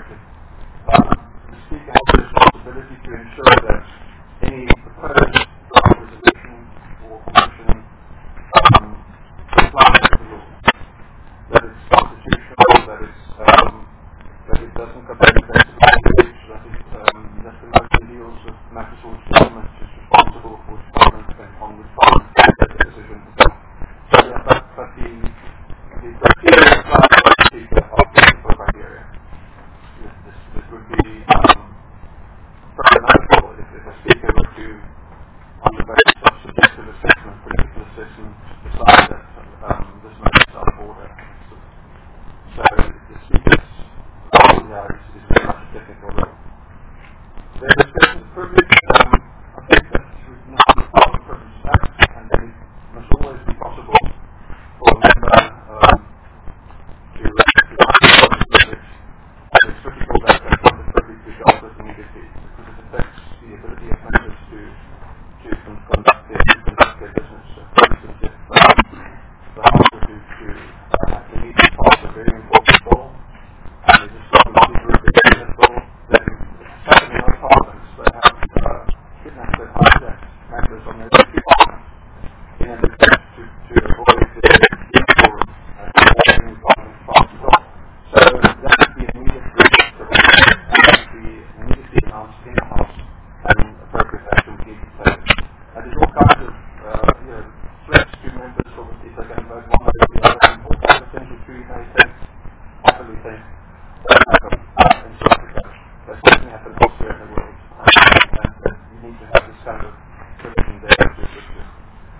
correctly. The Speaker has the responsibility to ensure that any proposed draft resolution or motion complies with the law, that it's constitutional, that it doesn't come into speech, that the motion deals with matters for which Parliament is responsible, for which Parliament on which Parliament can take a decision. So but the criteria applied by the Speaker are technical criteria. This would be problematical if a Speaker were to, on the basis of subjective assessment, political assessment, decide that this matter is out of order. So the Speaker's role here is very much a technical role. There is business privilege. I think that should not be part of the Privilege Act, and then it must always be possible for a member to exercise privilege. And it's critical that the privilege be dealt with immediately, because it affects the ability of members to conduct their business. So for instance, if the House were to have the need to pass a very important bill, and there's a strong lobby group against that bill, then certainly no parliaments, they have kidnapped and hijacked members on their own parliament in an attempt to avoid the need for in parliament to pass the bill. So that would be immediate breach of the law, and that would be immediately announced in the House, and appropriate action would be taken. And there's all kinds of threats to members if they're going to vote one way or the other, and all kinds of things which we may think, happily think, don't happen in South Africa. They certainly happen elsewhere in the world, and you need to have this kind of provision there to assist you.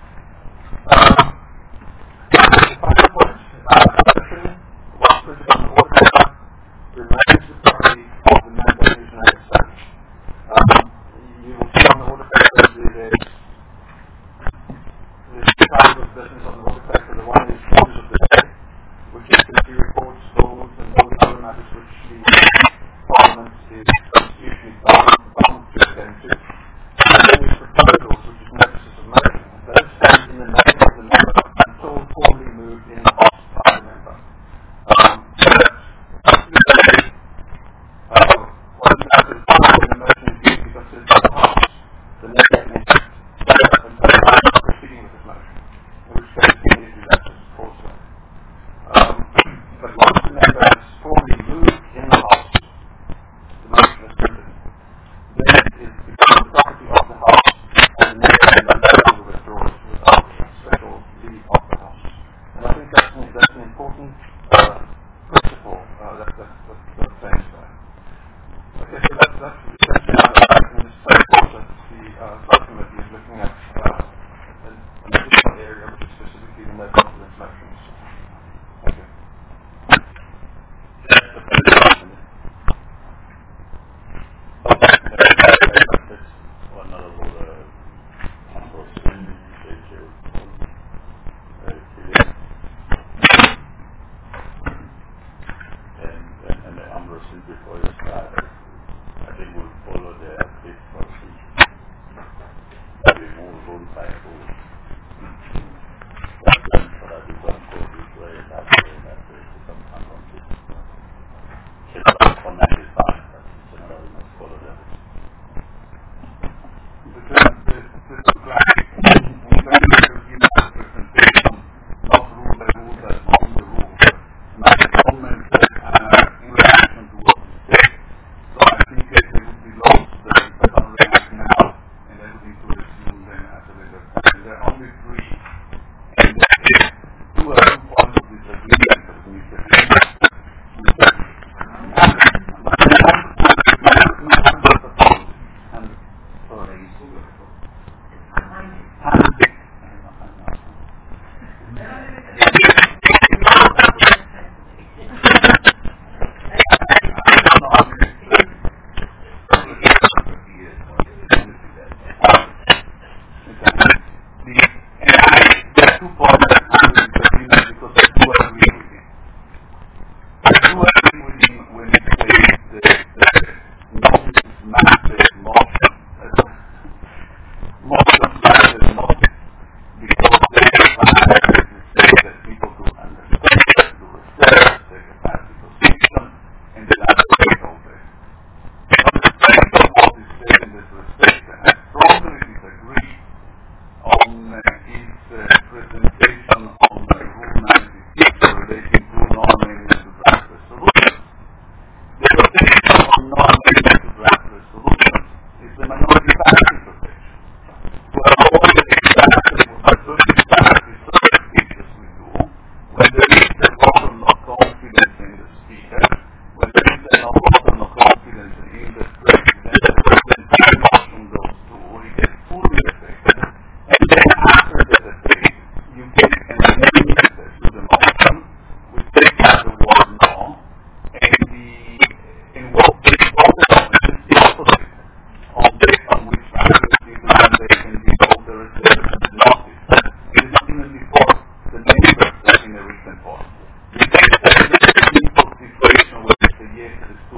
The final point, adoption, while printed on the order paper, remains the property of the member of the United States. You will see on the order paper there's two kinds of business on the order paper. The one is orders of the day, which is committee reports, bills, and all the other matters which the Parliament is constitutionally bound to attend to. And then there's proposals, which is notices of motion. Those stand in the name of the member until formally moved in the House by the member. So that's what is matters in the motion is due to be considered by the House. The next step is proceeding with this motion, in which case immediately that is also. But once the member has formally moved in the House, the motion is printed. Then it becomes the property of the House, and the member can then withdraws without special leave of the House. And I think that's an important principle that's saying there. Okay, so that's essentially in this third course that the subcommittee is looking at an additional area, which is specifically the no confidence motions. Thank you. And the Ambrose before you start, I think we'll follow the update policy. We move room by room. But that we don't go this way, that way, sometimes on this. It's not for 95, but generally we must follow them.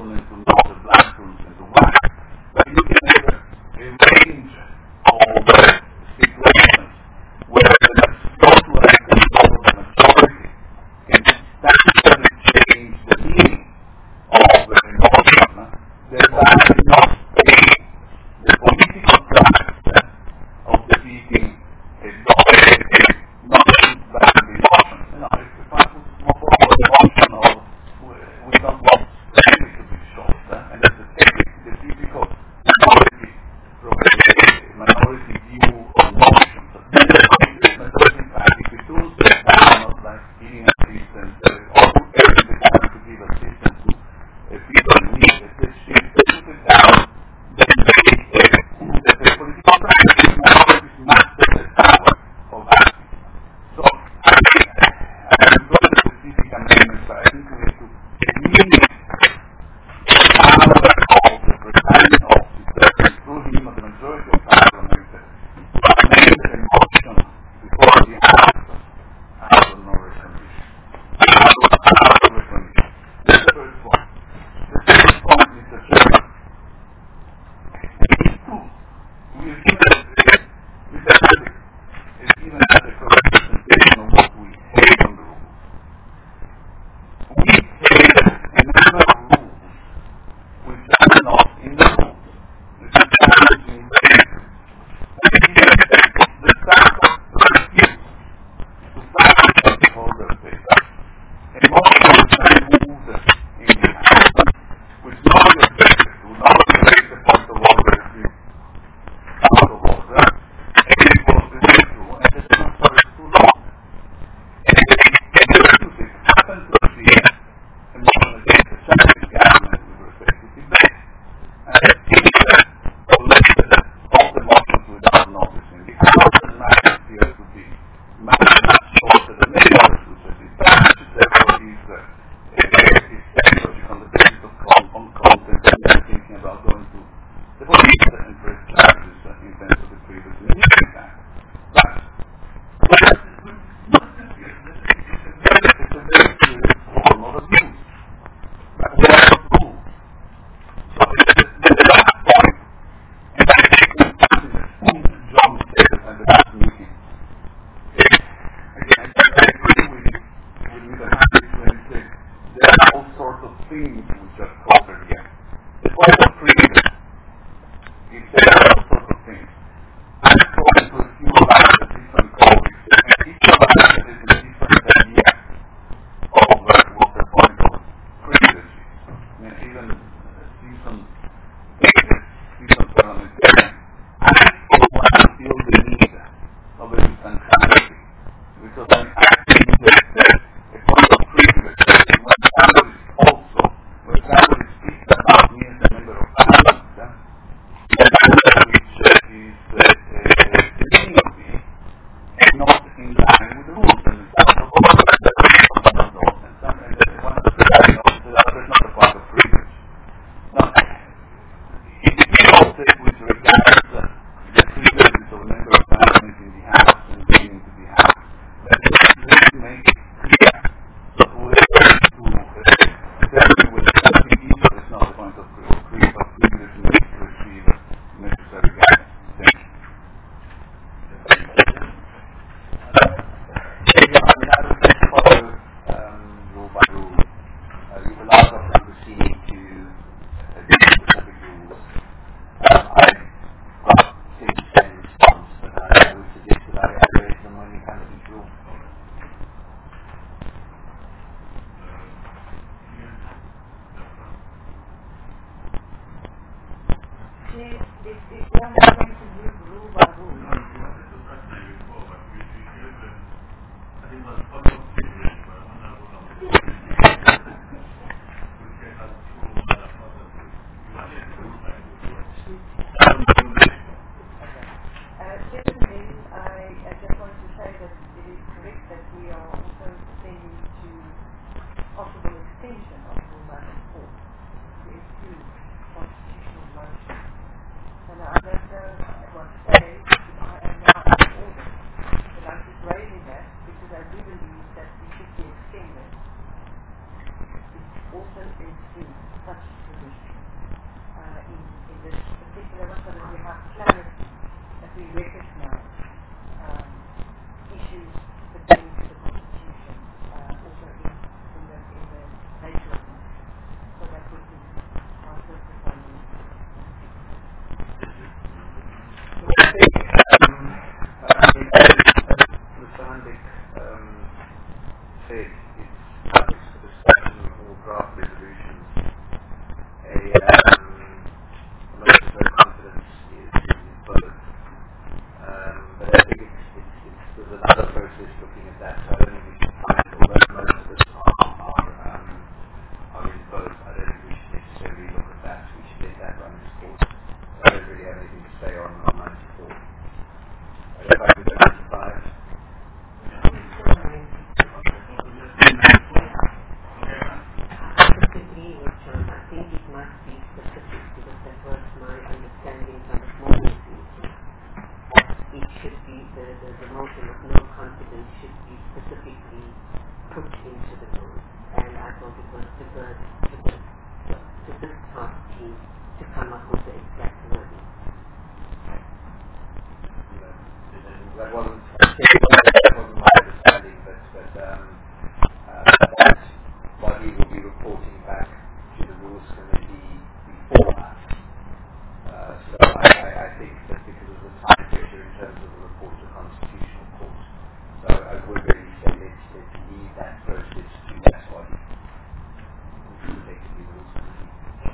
turn into not, the black turns into white. But you can have a range of situations where the majority can substantially change the meaning of the emotion, thereby not paying the political price of defeating a non-bad emotion. If the fact is more popular emotion of we don't want family to be shot, and that's the typical minority view of emotions. In fact, if we do that, not like giving assistance, or preparing the government to give assistance to people in need, if they put it down, then the political practice is master the power of acting. So, I'm going to specific amendments, but I think we have to limit the power of the presiding officer, including the majority of parliament, to amend the motion before the answer has no recognition. That's the first point. The second point, Mr. Chairman, is two. We have given Mr. Patrick has given us a correct presentation of what we hate on the rules. We hate a number of rules which are not in the rules. Which are challenging the rules. The staff refuse to practice the holder paper. A motion which I moved in the house, which not the objective to not raise the point of order out of order, and it was removed through, and the transfer is too long. And the executive happened to see a motion against the Chinese government with respect to Tibet. And the teacher collected all the motions without noticing. The house and matter appears to be much shorter than the others, which is established, therefore is technology on the basis of content, and then thinking about going to the police and press charges in terms of the previous ministry act. But it's a very serious form of abuse. But we are not rules. So the last point, and I think John said at the last meeting. Again, I agree with Mr. Harris when he said there are all sorts of things which are covered here. The point of freedom is there are all sorts of things. I've spoken to a few of our different colleagues, and each of us has a different idea of what the point of privilege is. Even seasoned parliamentarians, I feel the need of a centrality, because I think that a point of privilege when somebody speaks about me as a member of parliament, which is the meaning of me, and not in line with the rules. And some of the one of the presiding officers, there's not a point of privilege. Now, it is with regards the privileges of a member of parliament in the House and being into the House. But let's make it clear that whoever to deal with something evil is not a point of privilege to receive necessary guidance. Thank you. I would like to follow rule by rule. You've allowed us to proceed to specific rules. I've got 6 response, but I would suggest that I raise them when we come to each rule. If one is going to use rule by rule, secondly, I just want to say that it is correct that we are also tending to possible extension of Rule 94 to include constitutional motions. And I don't least level so that we have clarity, that we recognize issues pertaining to the Constitution, also in the nature of things. So that would be our first requirement. I think, as Mr. Handik said, it's topics for discussion or draft resolutions. A motion of confidence is both. But I think there's another process looking at that, so I don't think we should find, although most of us are in both, I don't think we should necessarily look at that. We should let that run its course. I don't really have anything to say on 94. If I could go 95. Agree with John. I think it must be specific because that was my understanding from the moment it should be the motion of no confidence should be specifically put into the law. And I thought it was to this task team to come up with the exact wording. That wasn't my understanding, but that's body will be reporting back to the Rules Committee before us. So I think that because of the time pressure in terms of the report to the Constitutional Court, so I would really say let's leave that process to that body, which is effectively the Rules Committee.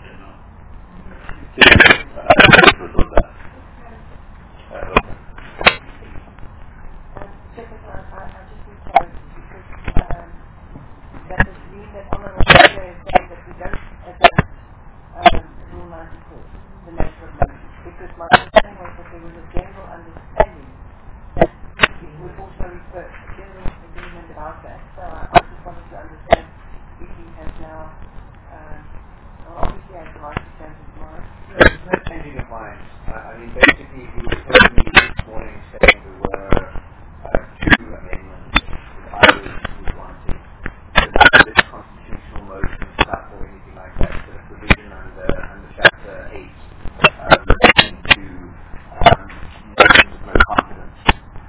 That does mean that Honourable Chair is saying that we don't adopt Rule 94, the nature of motions, because my understanding was that there was a general understanding that it would also refer to general agreement about that. So I just wanted to understand if he has now, obviously has the right to change his mind. No, there's no changing of minds. I mean, basically, he was telling me this morning saying there were two amendments that I was wanting. This constitutional motion stuff or anything like that, the provision under Chapter 8 relating to motions of no confidence.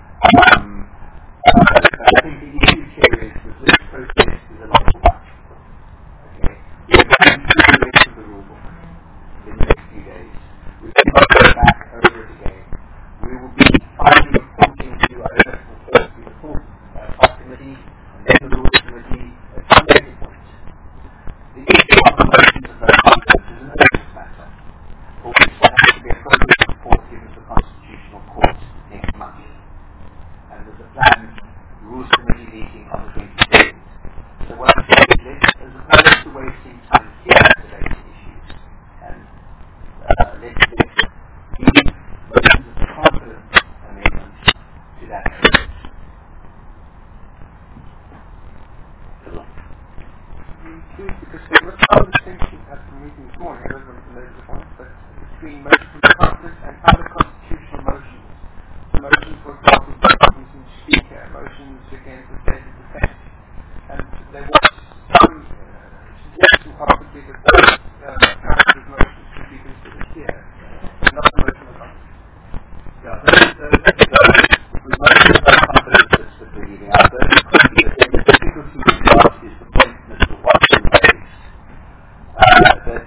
I think the issue here is that this process is a long one. Okay? We're going through the rest of the rule book in the next few days. We can go back over it again. We will be finally reporting to the full subcommittee and then the Rules Committee at some later point. The issue of the motions of no confidence is an urgent matter. For which there has to be a progress report given to the Constitutional Court next month. And there's a planned Rules Committee meeting on the 22nd. So what I'm saying is, as opposed to wasting time here debating issues, and let's give motions of confidence amendments to that process. Because there was some distinction at the meeting this morning, I don't want to later on, but between motions of confidence and other constitutional motions. The motions, for example, motions in speaker, motions against the state of defense. And there was some suggestion possibly that those kinds of motions should be considered here, not the motion of confidence. Yeah, the motion of confidence that we're leaving out, the difficulty with that is the point Mr. Watson raised, that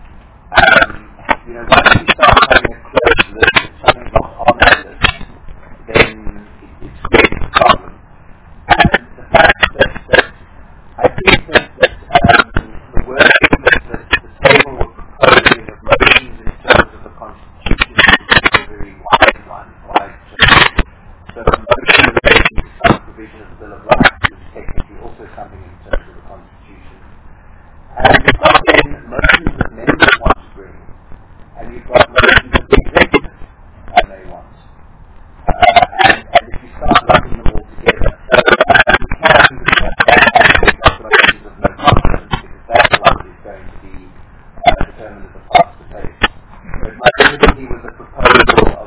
once you start having a closed list, if something's not on that list, then it's really a problem. And the fact that I think that the wording that the table was proposing of motions in terms of the Constitution is a very wide one, so a motion relating to some provision of the Bill of Rights is technically also something in terms of the Constitution. And you've got then motions that members want to bring, and you've got motions that the executive may want. And if you start lumping them all together, you can't do that motions of no confidence, because that's the one that is going to be determined as a part of the case. But my difficulty was a proposal of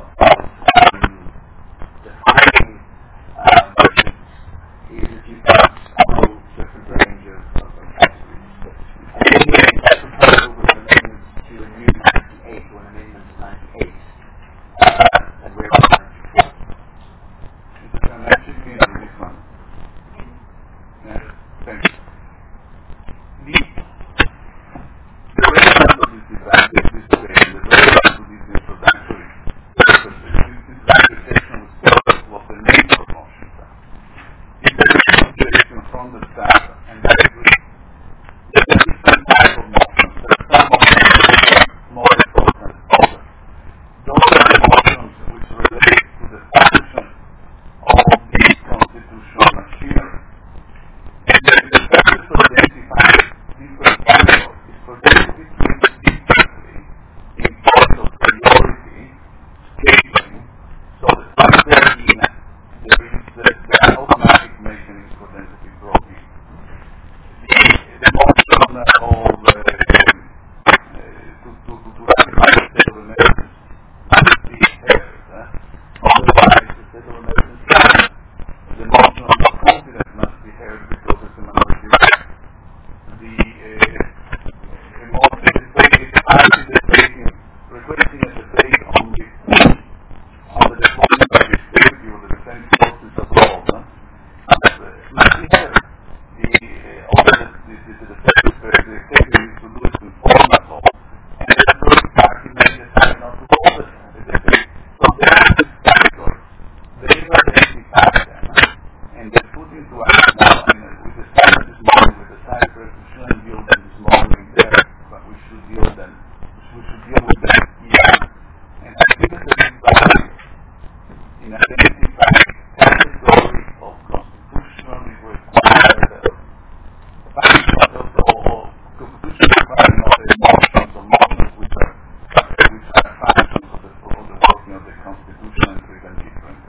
defining motions is that you've got a whole different range of categories. And then that proposal was an amendment to a new 98 or an amendment to 98 recognize the state of Americans must be heard. Otherwise, the state of Americans the notion of confidence must be heard because it's a minority. Requesting a debate on the deployment of the state or the defense forces abroad. Must be heard. The executive needs to do it in form at all. And the third party may decide not to hold it. So there are these factors. They were identified them. And they're put into action now. And we decided this morning, we decided we shouldn't deal them this morning there, but we should deal with them here. And I think that there is value in identifying category of constitutionally required constitutionally required motions or motions which are functions of the working of the Constitution and freedom different.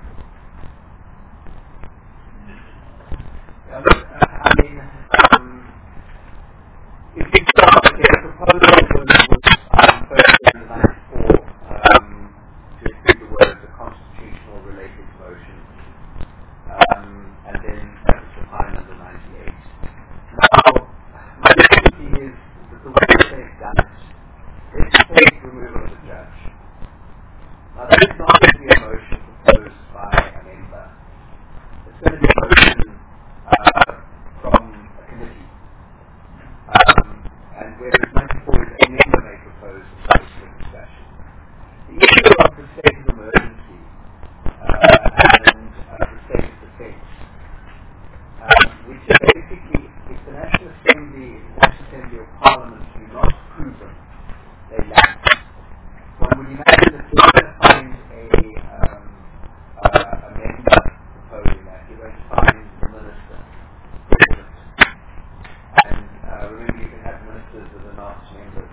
If you start with the proposal was first in the 94 to include the words a constitutional related motion, and then that was defined under 98. Now, my difficulty is that the way they've done it, it's take removal of the judge. Now, that is not going to be a motion proposed by a member. It's going to be a motion from a committee. And whereas 94 is a member may propose a subsequent discussion. The issue of the state of emergency and the state of defense, which are basically, if the National Assembly or Parliament do not approve them, they lapse. One would imagine that you're going to find a member proposing that. You're going to find the minister, president. And remember, you can have ministers that are not members.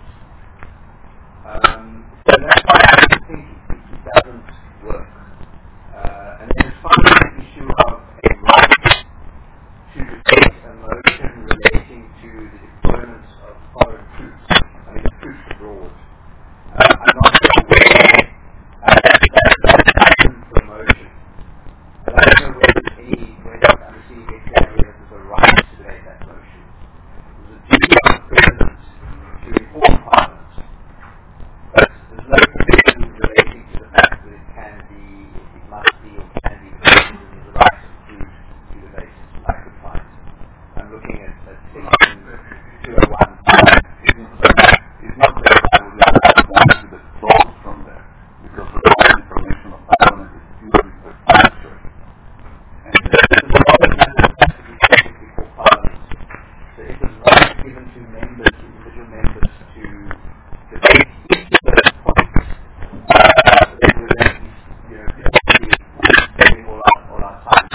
So that's why I think it doesn't work. And then as far as the issue of a right to debate a motion relating to the deployment of foreign troops, troops abroad, I'm not sure where that's happened for a motion. I don't know whether I'm seeing exactly that there's a right to debate that motion. There's a duty of the President to inform Parliament, but there's no provision relating to the fact that it must be or can be debated, and there's a right to debate it. I could find. I'm looking at section 201. It's not there. I would like to the clause from there, because the information of Parliament is usually preparatory. And there's a lot of matters that has to be taken before Parliament. So it is right given to members, individual members, to debate each of those points. They will then be spending all our time.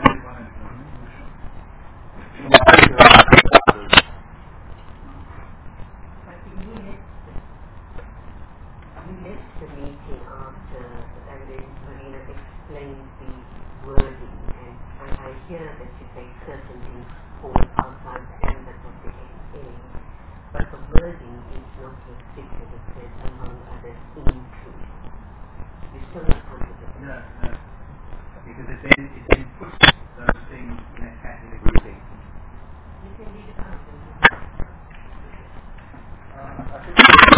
We left the meeting after Marina explained the wording, and I hear that you say certain things fall outside the ambit of the SA, but the wording is not restricted. It says among others include. You still not comfortable? No, because it then puts those things in a category. You can read it out. I think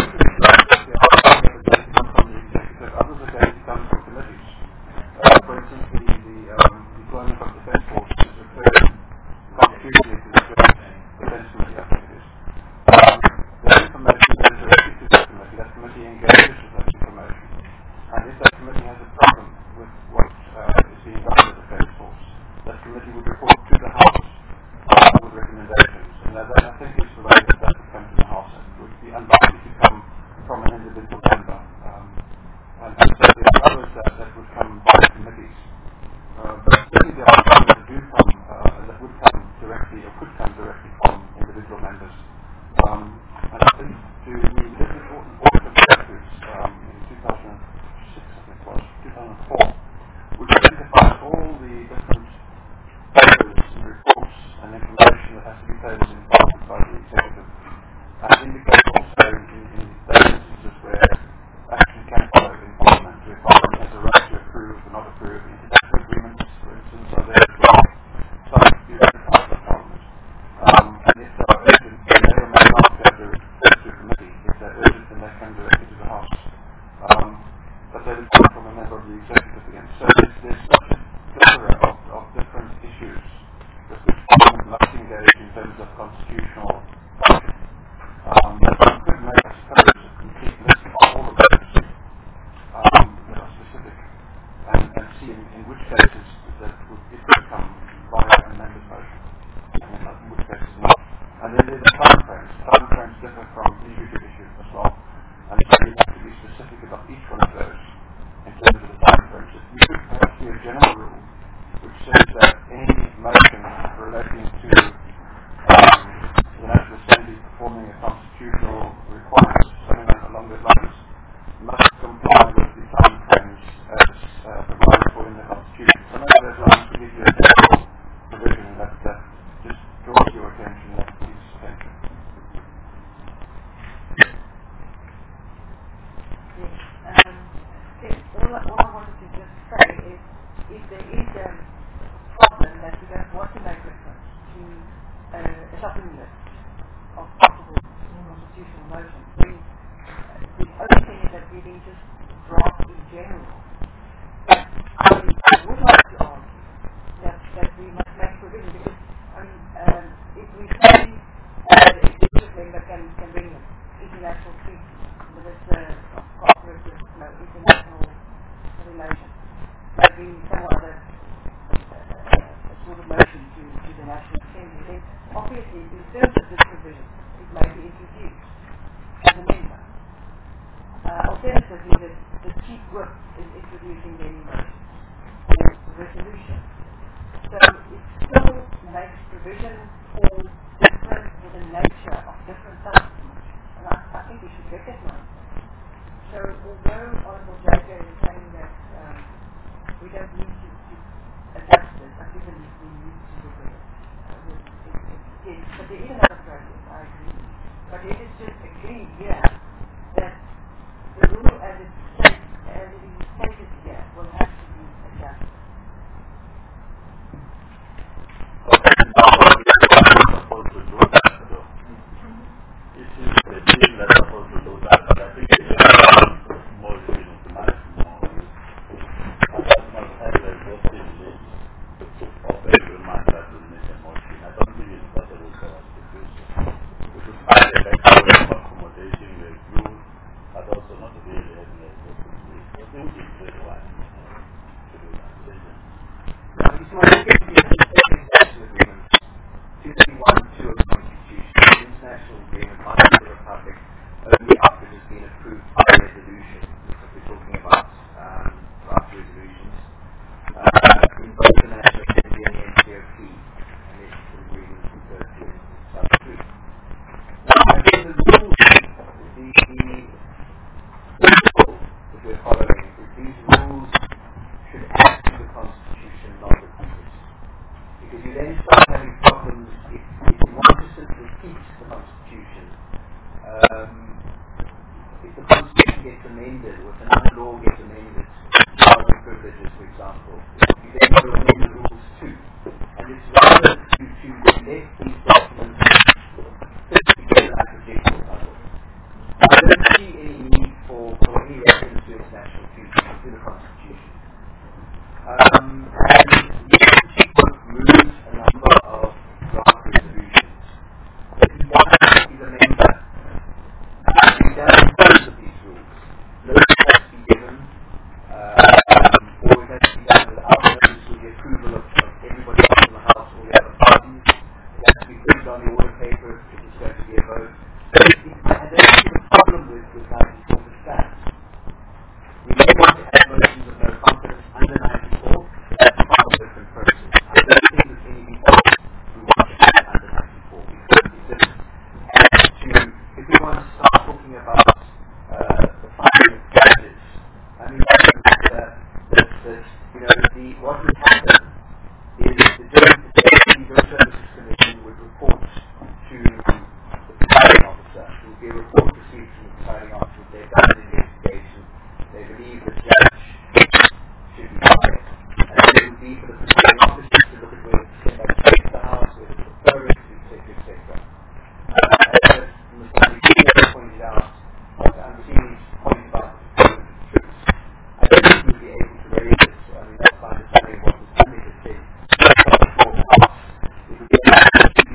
others are going to come from committees. For instance, the deployment of defense forces is referred concretely to the defense committee, I think it is. The information goes directly to that committee. That committee engages with that information. And if that committee has a problem with what is being done with the defense force, that committee would report to the House with recommendations. And that I think is the way that would come to the House. It would be unlikely to come from an individual member. And so there are others that would come by committees. But certainly there are some that do come, that would come directly or could come directly from individual members. And I think we did an important audit of directors in 2006, I think it was, 2004, which identifies all the different papers and reports and information that has to be taken in by the executive. And indicates also in those each one of those in terms of the time process. We could perhaps do a general rule which says that any motion relating to the National Assembly performing a constitutional requirement, something along those lines, must comply with the time frames as provided for in the Constitution. Some of those lines will give you a general provision that just draws your attention, that please attention. All I wanted to just say is, if there is a problem that we don't want to make reference to a shopping list of possible constitutional motions, then the only thing is that we then just draft in general. But I would like to argue that we must make provision, because if we say the executive member can bring international treaties, Minister of Cooperative, international relations, maybe some other sort of motion to the National Assembly, then obviously in terms of this provision, it may be introduced as a member. Alternatively, the chief whip is introducing the motions or resolution. So it still makes provision for the nature of different types of motions. And I think we should recognize that. So although Honourable JJ is saying that we don't need to adjust this, I do believe we need to look at it. Yes, but there is another process, I agree. But it is just agreed here that the rule as it is stated here will have to be adjusted.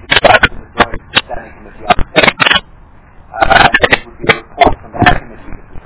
And it would be a report from that committee that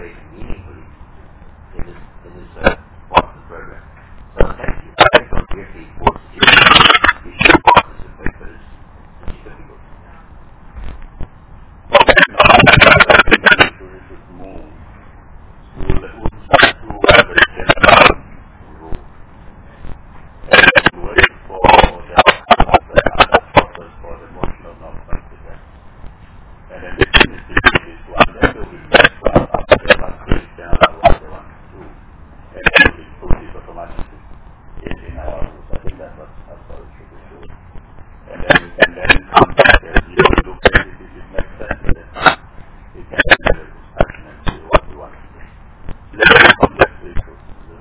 collaborating meaningfully in this part of the program. So thank you. I think I'm really forced to we should participate, but it's difficult. We should move. We'll start to have a general rule. And wait for the other process for the motion of non-confidence. And then the thing is to do this one, then there will be next one after the last question, what they want to do. And then we put it automatically in our rules. I think that's how it should be done. And then come back and you look at it, if it makes sense, and then you can have a discussion and see what you want to do. It's a very complex issue.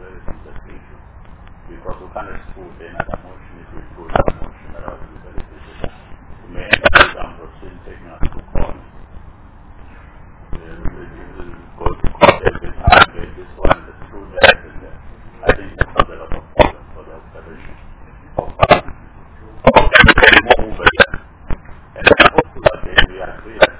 Because we can't exclude another motion if we put a motion around the decision. We may end up, for example, still taking us to court. Go to court every time, this one, the true that, and I think it has a lot of problems for the observation of move it. And I hope that we agree that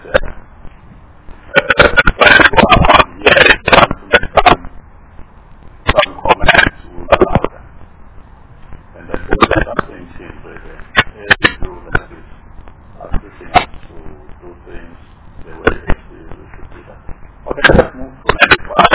some comments will allow them. And then we'll let us think simply every group that is pushing us to do things the way we should do that. Okay, let's move to the next one.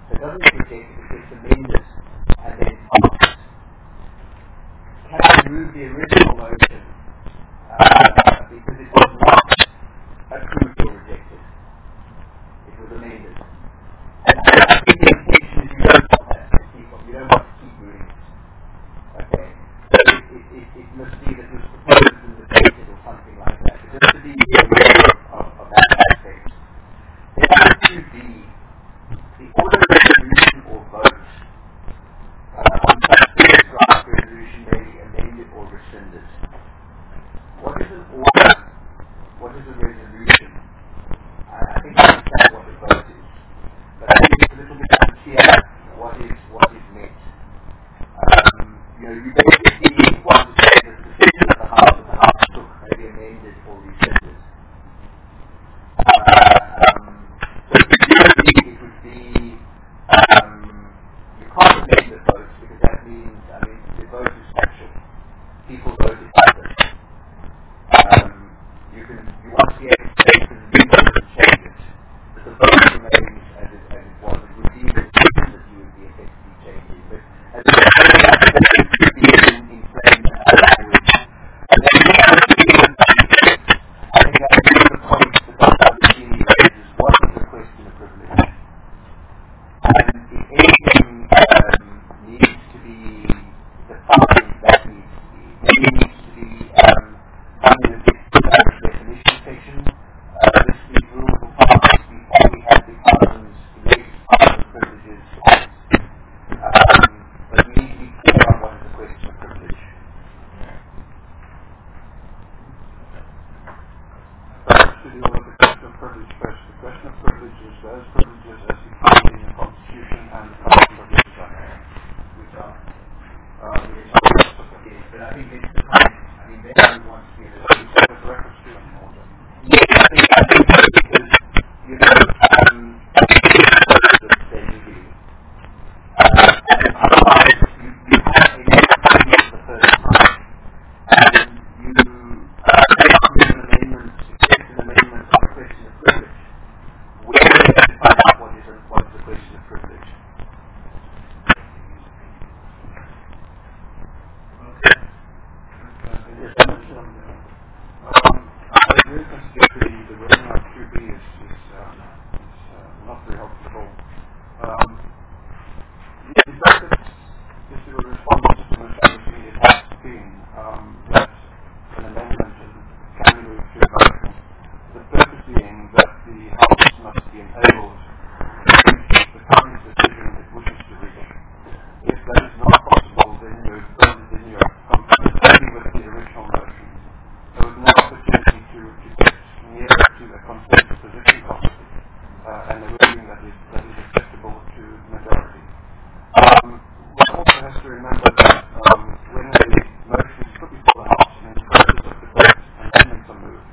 So it doesn't get rejected, it gets amended and then passed. Can I remove the original motion because it was not approved or rejected? It was amended. And I think the intention is you don't want that to keep on. You don't want to keep moving it. Okay? So it must be that it was proposed and debated or something like that. But just to be aware of that aspect. Then number 2B, the order of resolution or vote on such draft resolution may be amended or rescinded. What is an order? What is a resolution? I think I understand what a vote is, but I think it's a little bit unclear what is meant. You basically want to say that the decision of the House took may be amended or rescinded. So presumably it would be you can't amend the vote because that means the vote is factual. People voted by this. You want to be able to take the legal and change it, but the vote remains as it was. It would be the decision that you would be effectively changing. But as I said, it could be in plain language. And then I think that's the point that Dr. Abashini raises. What is the question of privilege? And if anything needs to be defined, that needs to be. Maybe it needs to be done in a definition section. These rules will pass before we have the Parliament's latest Parliament Privileges Act. But we need to be clear on what is the question of privilege. To deal with the question of privilege first. The question of privilege is those privileges as defined in the Constitution and the Constitution of Legislature, which are Yes, but I think it's the point. Everyone wants to get it. with reference to an order. Yes, I think because you know legally. Otherwise, you have a amendment the first time, and you make an amendment, accept an amendment on a question of privilege. Where do you find out what is the question of privilege? I agree with the wording of 2B is not very helpful. The fact that this is a response to Mr. Abashini, it has been that an amendment can be moved to a motion. The purpose being that the House must be enabled to reach the current decision it wishes to reach. If that is not possible, then you're completely with the original motion. There was no opportunity to get nearer to a consensus position possibly, and a ruling that is acceptable to the majority. One also has to remember that when a motion is put before the House and in the process of debate, amendments are moved.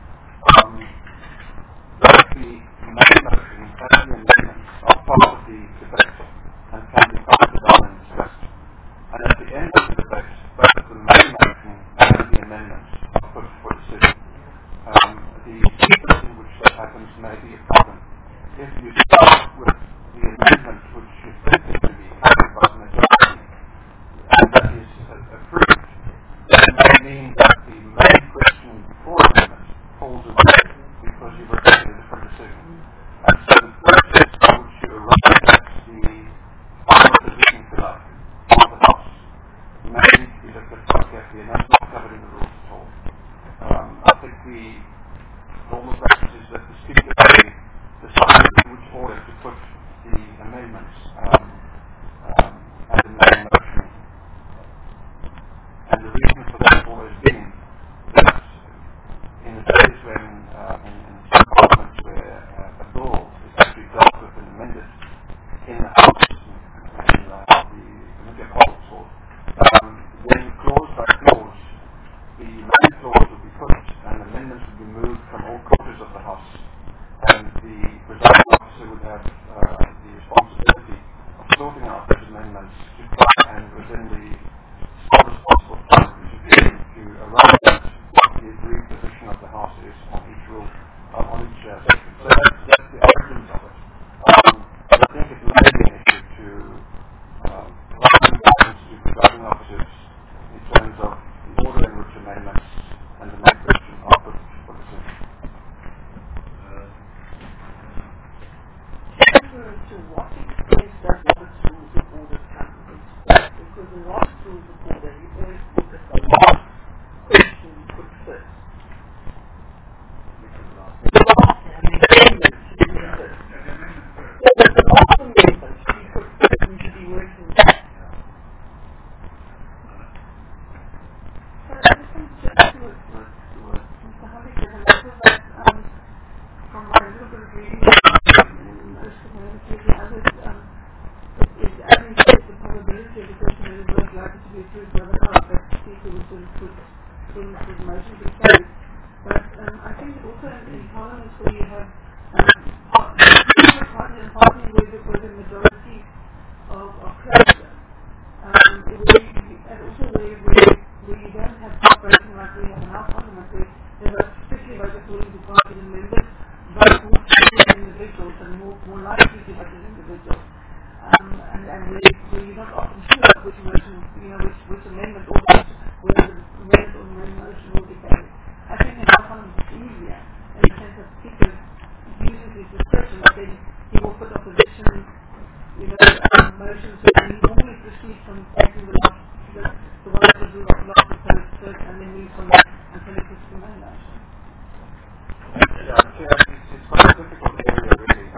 Both the main motion and the amendments are part of the debate and can be commented on and discussed. And at the end of the debate, both the main motion and the amendments are put for decision. The sequence in which that happens may be a problem. If you start with the amendment which you think is to be carried by the majority, and that is approved, then it may mean that the main question for amendment falls away because you've rejected a different decision. And so the process by which you arrive at the final position, if you like, of the House may need to be looked at quite carefully, and that's not covered in the rules at all. I think the normal practice is that the Speaker may decide in which order to put the amendments as a main motion. And the reason for that has always been that in the days when, in some parliaments where a bill is actually dealt with and amended in the House, in the Committee of Politics, then clause by clause, the main clause would be put and amendments would be moved from all quarters of the House, and the presiding officer would have the responsibility of sorting out those amendments to try and within the smallest possible time to arrive at what the agreed position of the House is on each rule, on each section. So that's the origins of it. But I think it may be rules of order, you always focus on what question you put first. The last amendment should be first. So the last amendment should be put first and should be working back. So I just want to add to what Mr. Harvey said, and that was that from my little bit of reading in most of my others, it actually says the probability of the question that is most likely to be approved by the House that the Speaker would sort of put in for the motion to be carried. But I think also in Parliament where you have party and party where the majority of closer, and also where you don't have cooperation like we have in our Parliament, where they vote strictly vote according to party and members vote more as individuals and more likely to vote as individuals. And where you're not often sure which motion, which amendment or whether the amendment or the motion will be carried. I think in our Parliament it's easier in the sense that Speaker uses his discretion, but then he will put opposition, motions, and he normally proceeds from taking the one that was last proposed first, and then moves from that until it gets to the main motion. It's quite a difficult area, really.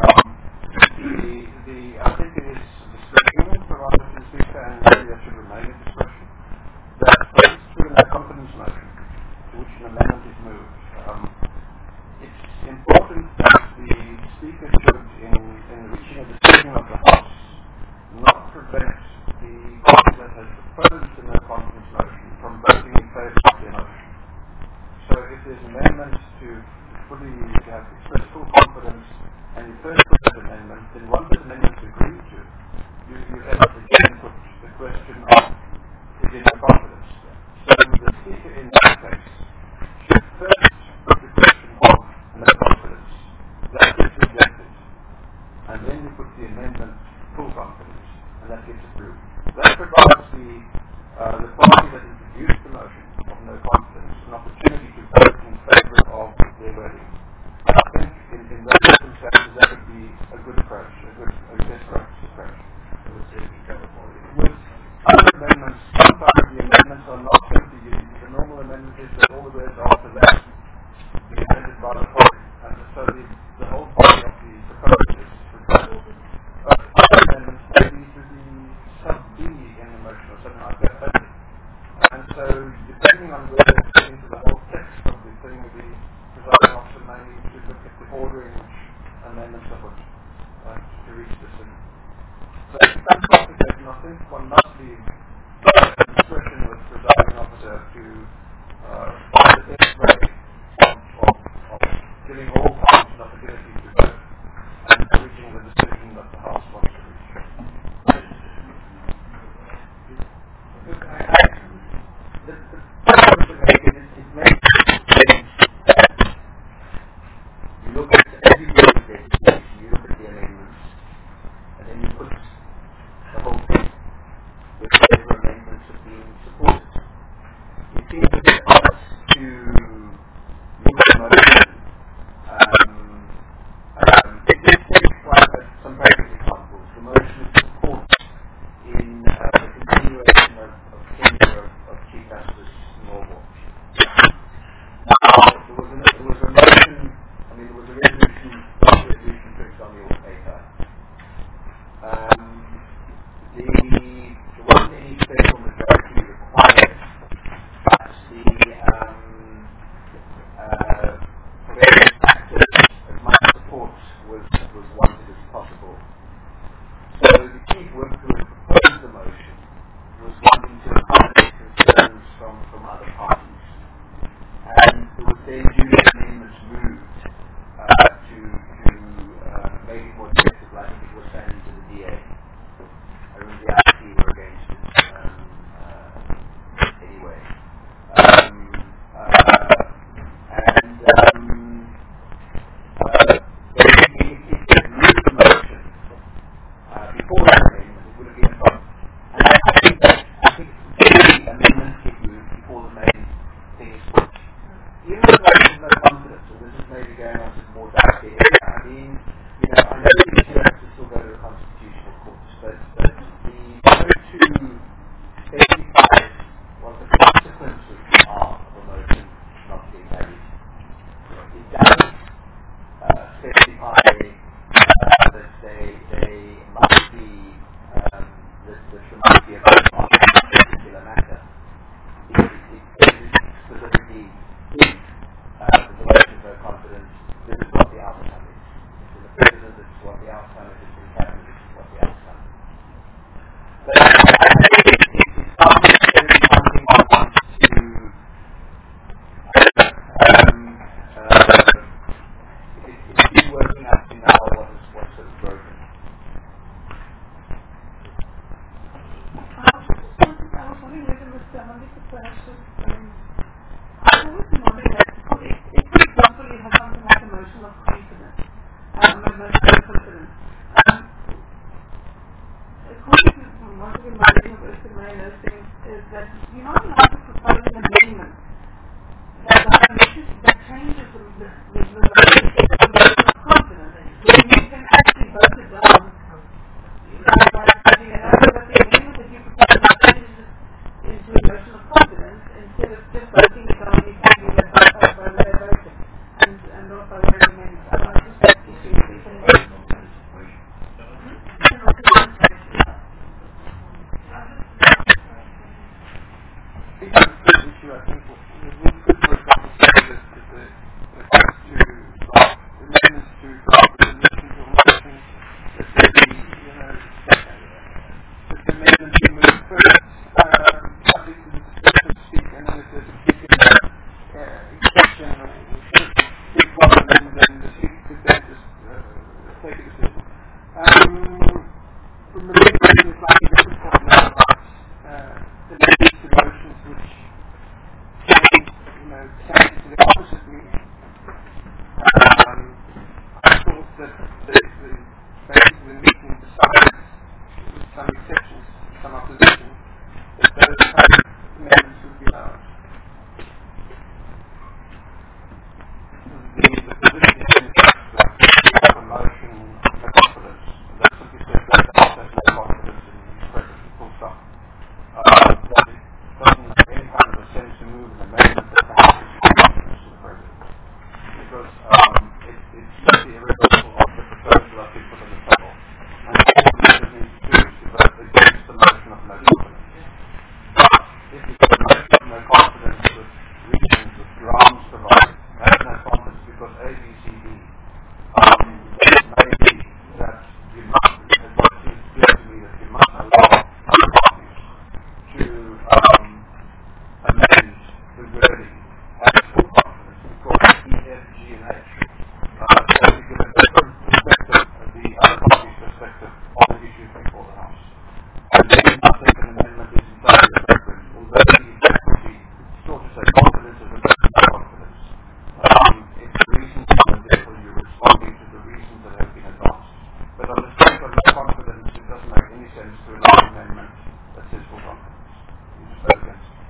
I think it is discretionary provided to the Speaker, and really that should remain a discretion. That first, through a confidence motion, to which an amendment is moved, it's important that the Speaker should, in reaching a decision of the House, not prevent the party that has proposed the no confidence motion from voting in favour of the motion. So if there's amendments to have express full confidence, and you first put that amendment, then once that amendment is agreed to, you have again put the question of is there no confidence. So the Speaker in that case should first put the question of no confidence. That gets rejected. And then you put the amendment full confidence, and that gets approved. That provides the party that introduced the motion of no confidence an opportunity to vote in favour of their wording. I think in those circumstances that would be a good approach, a best practice approach. With other amendments, sometimes the amendments are not simply used. The normal amendment is that all the words after that be amended by the party, and so the whole body of the proposal is required. But other amendments may be to the sub-B in the motion or something like that. And so, depending on where it's into the whole text of the thing, the presiding officer may need to look at the order in which amendments are put to reach this. So it's that complicated, and I think one must be discretion with the presiding officer to find the best way of giving all parties an opportunity to vote and reaching the decision that the House wants to reach. The point to make is it makes sense that you look at every bit of legislation, you look at the amendments, and then you put the whole thing with whatever amendments have been supported. It seems a bit odd to look at the motion. Let's take some practical examples. The motion of support in the continuation of tenure of Chief Justice Norwell. Now, there was a motion, there was a resolution fixed on your paper. The one any special majority required that the various factors as much support was wanted as possible. So the chief whip who had proposed the motion was wanting to accommodate concerns from other parties. And there was then duly amendments moved to make it more effective, like it was saying to the DA. I remember the IT were against it anyway. If they moved the motion before that amendment, it would have been this reminds me about on a particular matter. It specifically is the vote of no confidence. This is what the outcome is. To the President, this is what the outcome is. To the Cabinet, this is what the outcome is. But I think it's not necessarily something one wants to it's working out to now what's sort of broken. I was wondering whether Mr. Hamdi could perhaps just, I've always been wondering that if, for example, you have something like emotion of confidence, emotion of confidence, according to one of the writing of Erskine May and those things, is that you're not allowed to propose an amendment that changes the emotion of confidence. You can actually vote it down by putting it over, but the amendment that you propose changes into emotion of confidence instead of just voting it down immediately by way of voting and not by way of amendment. I just have to see if we can issue, I think, was really good, for example, say that the request to draft amendments to draft resolutions or motions, that the amendments be moved first, subject to the discussion to speak, and then if there's a particular exception or big problem, then the speaker could then just take a decision. From the legislation, it's like a different point now about the legislative motions which change to the opposite meaning. I thought that basically the meeting decides, with some exceptions, some opposition, that those kind of amendments would be allowed. The position is that we have a motion of confidence. That simply says that the House has no confidence in the President, full stop. That it doesn't make any kind of a sense to move an amendment that the House has no confidence in the President. Because it's not the irreversible of the proposal I think put on the table. And all the President needs to do is to vote against the motion of no confidence. But if you've got a motion of no confidence with reasons, with grounds provided, has no confidence because A, B, C, D, it may be that you must, it seems clear to me that you must allow other parties to amend the wording as full confidence because E, F, G, and H. So to give a different perspective, the other party's perspective on the issue before the House. And then I think an amendment is entirely appropriate, although the equity, sort of say confidence is a better confidence. It's the reasons and therefore you're responding to the reasons that have been advanced. But on the sake of no confidence, it doesn't make any sense to allow an amendment that says full confidence. You just vote against it.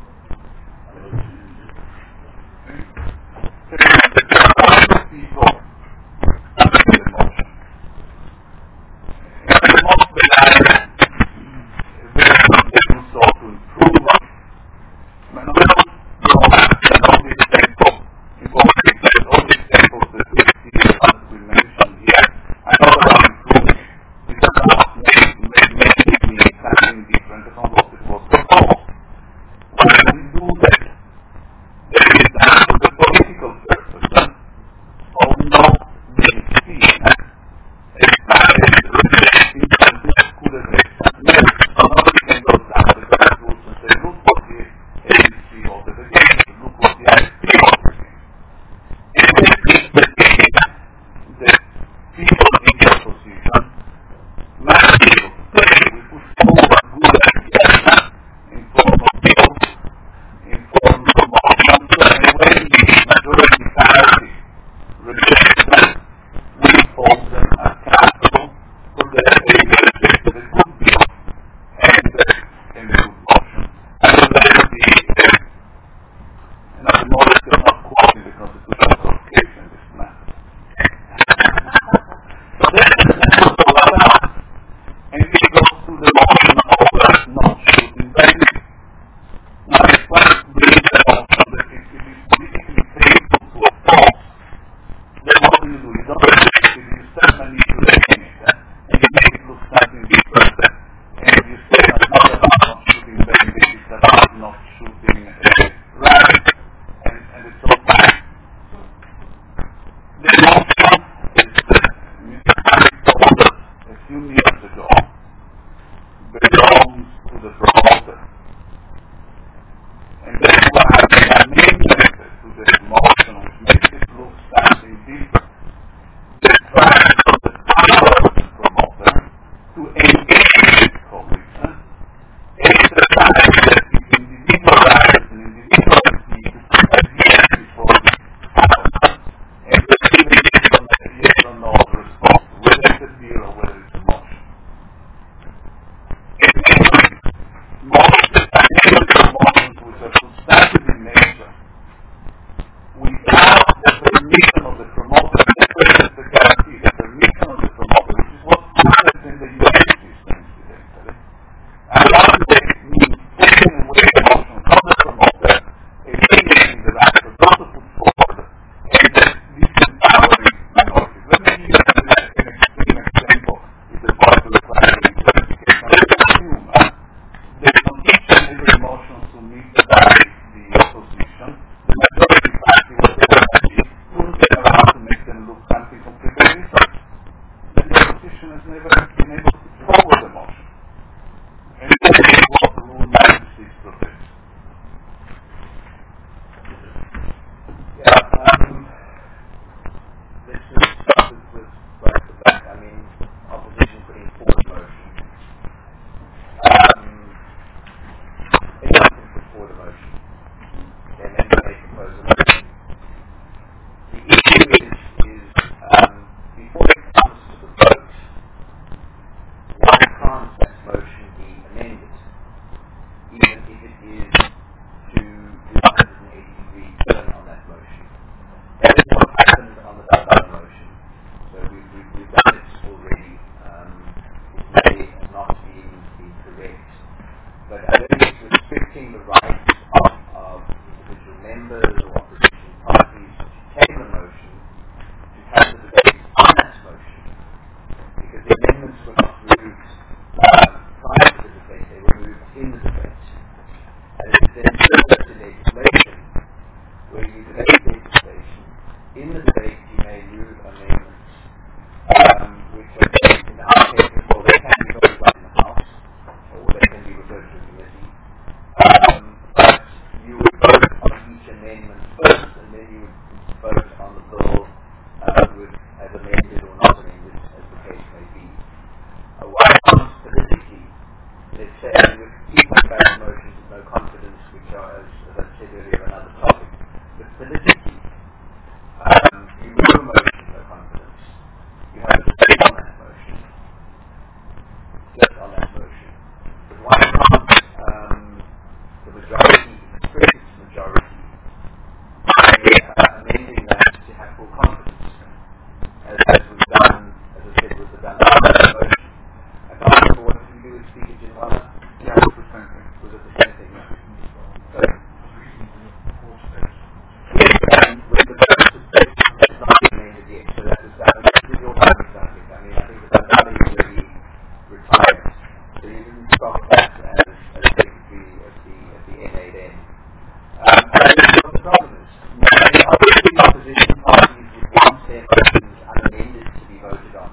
People the motion. The most sought to improve all the examples that we mentioned here. I know that I'm improving. It doesn't make years ago belongs to the promoter. And that's why the amendment to the motion, which makes it look something different, deprives of the power of the promoter to engage with colleagues, exercise that its individual rights and individuality to put ideas before the Parliament, and to give a yes or no response, whether it's a deal or whether it's a motion. Most motions which are substantive in nature, without the permission of the promoter, the guarantee, the permission of the promoter, which is what happens in the US system incidentally. And that means taking away the motion from the promoter, eliminating the right of those to put forward, and disempowering minorities. Let me give you an extreme example. It's a part of the primary classification. The condition every motion submitted by the opposition, the majority party, whatever it may be, couldn't get around to make them look something completely different. And the opposition has never been able to put forward the motion. And this is what Rule 96 protects. Let's just start with right at the back. I mean, opposition putting forward a motion. Anyone can put forward a motion. The amendment may propose a motion. The issue is before it comes to the vote, why can't that motion be amended? Even if it is to do a 180-degree turn on that motion. That is what happened on the Ballard motion. So we've done it already. It may have not been correct. But I don't think it's restricting the rights of individual members or opposition parties to table a motion to have the debate on that motion. Because the amendments were not moved prior to the debate, they were moved in the debate. And it is then similar to legislation, where you debate legislation. In the debate you may move amendments, which are in our case, well, they can be voted on in the House, or they can be referred to a committee. But you would vote on each amendment first, and then you would vote on the bill as amended or not amended, as the case may be. Why not politically? Let's say we keep on back motions of no confidence, which are, as I said earlier, another topic. But politically, you move a motion of no confidence. You have a debate on that motion, just on that motion. But why can't the majority express its majority by amending that to have full confidence, as was done, as I said, with the Ballard motion? I can't remember what did we do with Speaker Ginwala? Yeah, it was the same thing. Was it the same thing? So, yes, and with the first it's not been amended yet, so that was done. This is your time, I think. I mean, I think that Ballard is already retired, so you didn't stop that as secretary at the NA then. I don't know what the problem is. Obviously, the opposition parties would want their motions unamended to be voted on.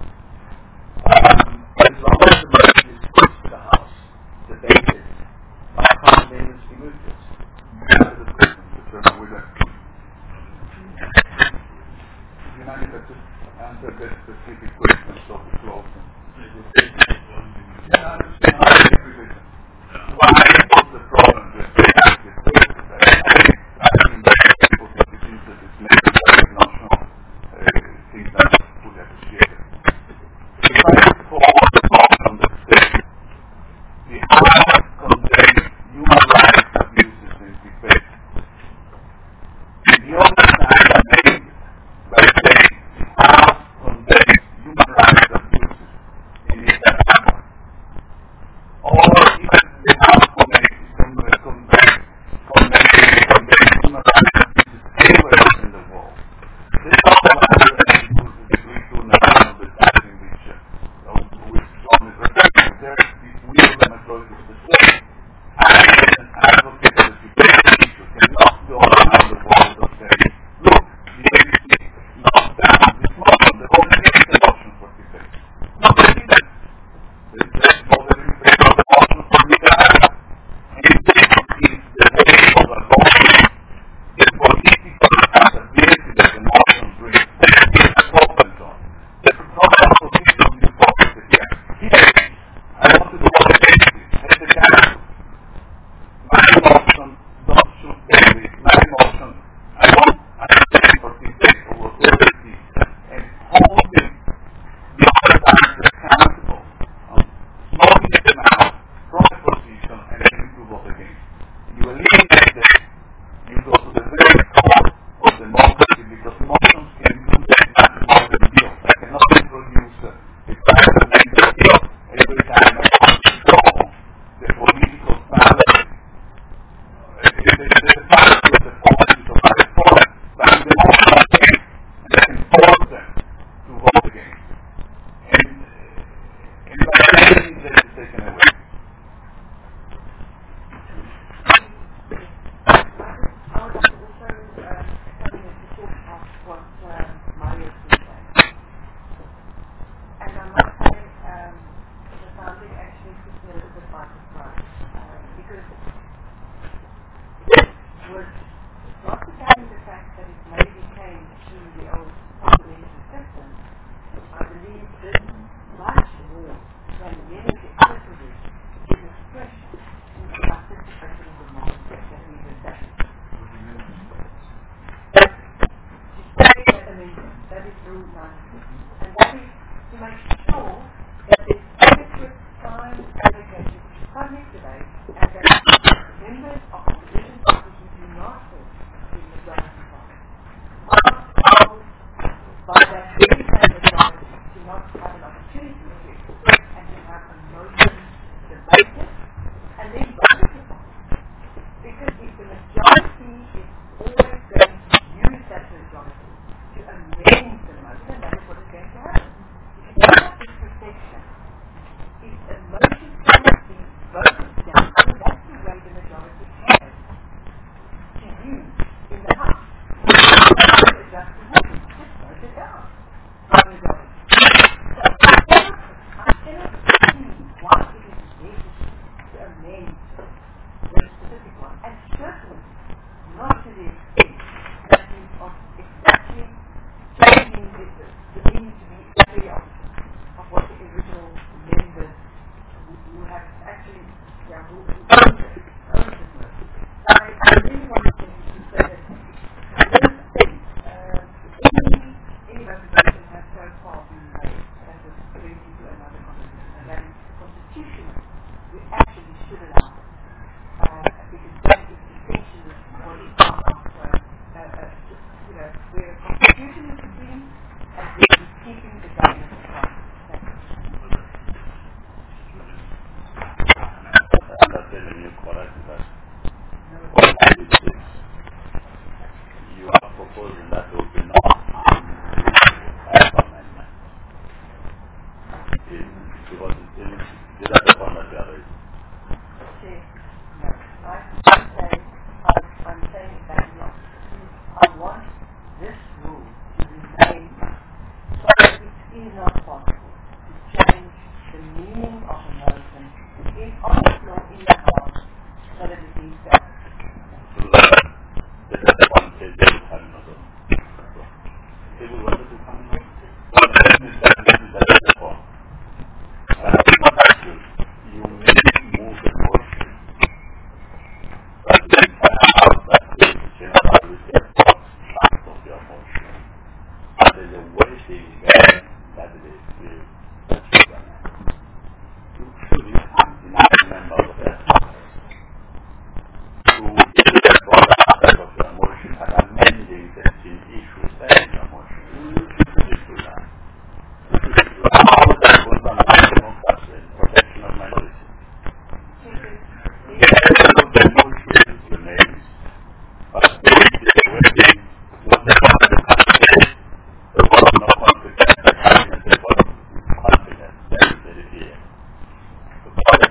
As long as the motion is put to the House, debated, why can't amendments be moved to it? That's the question, Mr. Chairman, with that. United has just answered that specific question, so the floor. Yeah, I understand. Why was the problem with the I think that people think it seems that it's maybe national things that are fully appreciated. If I look forward from the state, the House condemns human rights abuses in Tibet. The other side made by saying the House condemns human rights abuses in East Africa. everything that is taken away. I would like to also come in to talk about what Mario was saying. And I must say, the founding actually took me a little bit by surprise. Because it was notwithstanding the fact that it maybe came through the old parliamentary system, I believe this much more than many of the other provisions is expression in the participation of the market that we've established. That is rule 9. And that is to make sure that there's adequate time allocated to public debate and that members of the opposition parties who do not hold the majority party are told by that very same majority to not have an opportunity to express and to have a motion debated and then voted upon. Because if the majority is always going to use that majority to amend the motion, that is what is going to happen. If you don't have this protection, if a motion cannot be voted down, then that's the way the majority has to use in the House. It's just vote it down by the majority. So I cannot see why it is necessary to amend this specific one, and certainly not to the extent that is of exactly changing the meaning to be very opposite of what the original members who have actually, who owned this motion. I really want to say that I don't think any representation has so far been made that was put into another constitution, and that is constitutional. We actually should allow it. Because that is essentially what is part of, where a constitution is supreme and where we're keeping the government of right. I'm not telling you correct, but what I did is you are proposing that there will be no amendment. Because is that the one that you are raising? I'm saying exactly opposite. I want this rule to remain so that it is not possible to change the meaning of a motion in on the floor in the House so that it is better. This is the one that they will have another. They will want to come in. What this is the form. You may move the motion. But then that is generally the part of your motion. And there is a waiting there that is the children. You should have members of that house to give the product of your motion and amending the issues that in your motion. You should do that. How that goes on democracy and protection of minorities. The motion remains, but the waiting was the confidence. There was no confidence. The cabinet was confident. That is very clear. The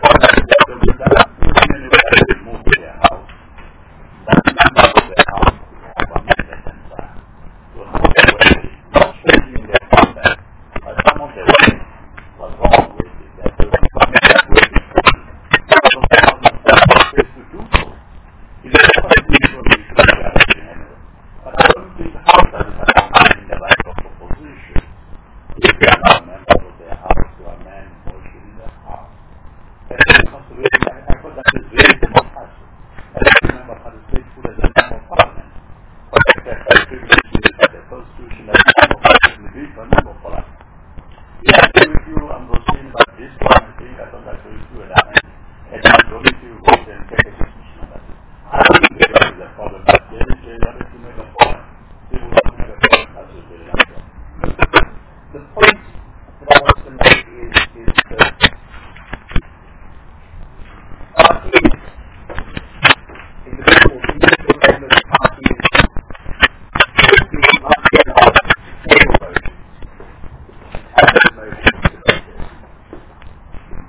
anybody move to their house, that member of their house have amended themselves. So now they were not changing their conduct, but some of the way was wrong with it. That they were coming up with it. So they have not done space to do so. It is not a issue of equality anyway. But I don't think the house does have in the right of opposition. If they are not members of their house to amend motion in the house. I thought that is very democracy. I don't remember how to say food as a member of parliament. But I previously that the constitution that the member of parliament is a member of parliament. Yeah, I agree with you, I'm going to say about this one, I think I don't agree with you with that. And I'm going to vote and take a decision on that. I don't think there is a problem, but there is a other to make a point. People want to make a point, that's a very long job. The point that I want to make is that individual members of parties must get out table motions and those motions debated.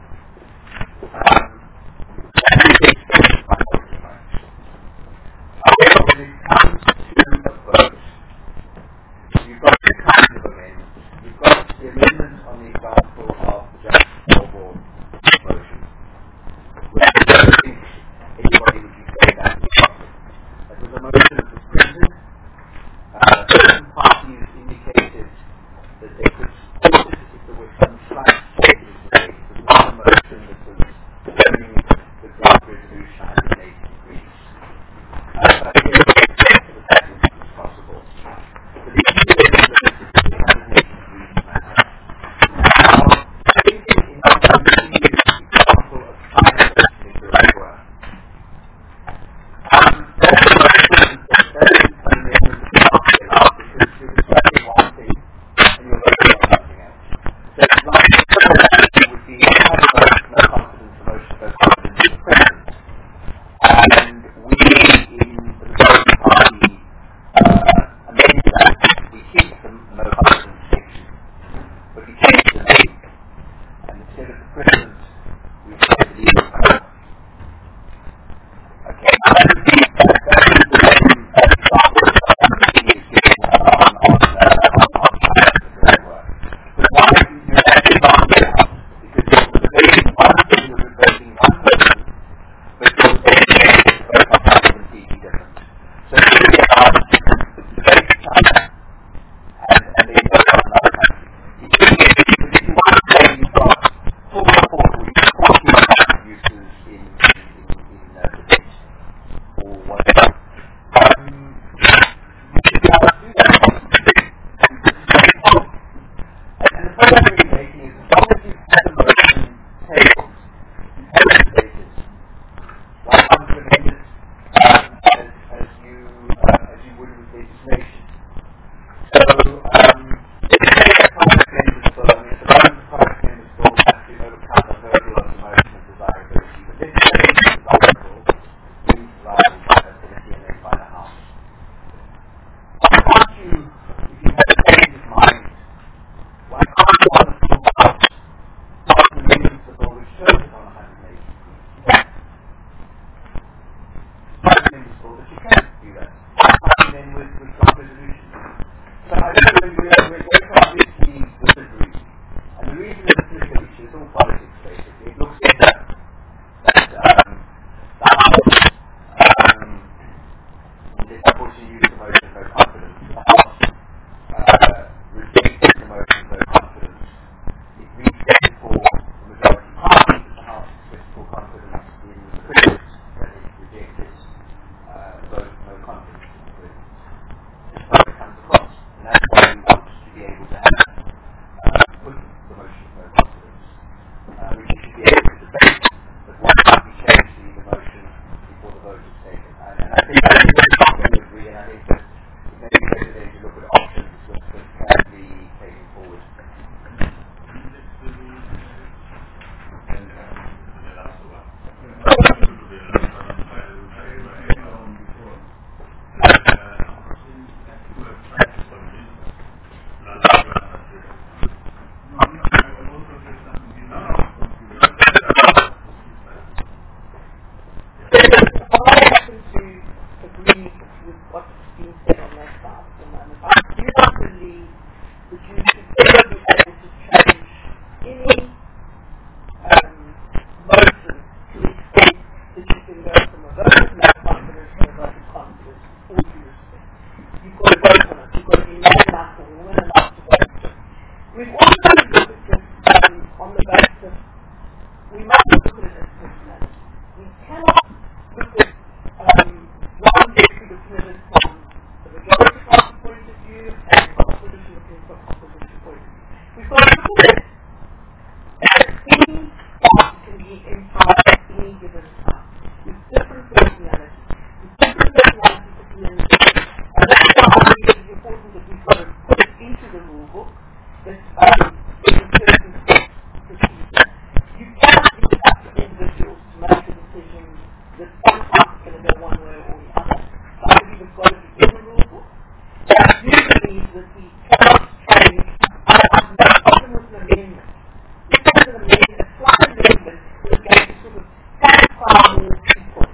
we must look at it as personality. We cannot look at one history looking at it from the majority party point of view and opposition looking from opposition point of view. We've got to look at it as any party can be in power at any given time with different personalities. And that's why I think it's important that we've got to put it into the rule book that there's a certain procedure. You cannot leave it up to individuals to make a decision that sometimes is going to go one way or the other. So I believe it's got to be in the rule book. And I do believe that we cannot change the problem with an amendment. Because an amendment, a slight amendment is going to sort of satisfy more people.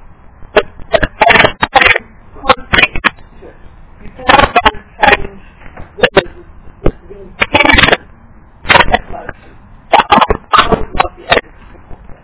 You cannot change the intention of that motion. I would not be able to support that.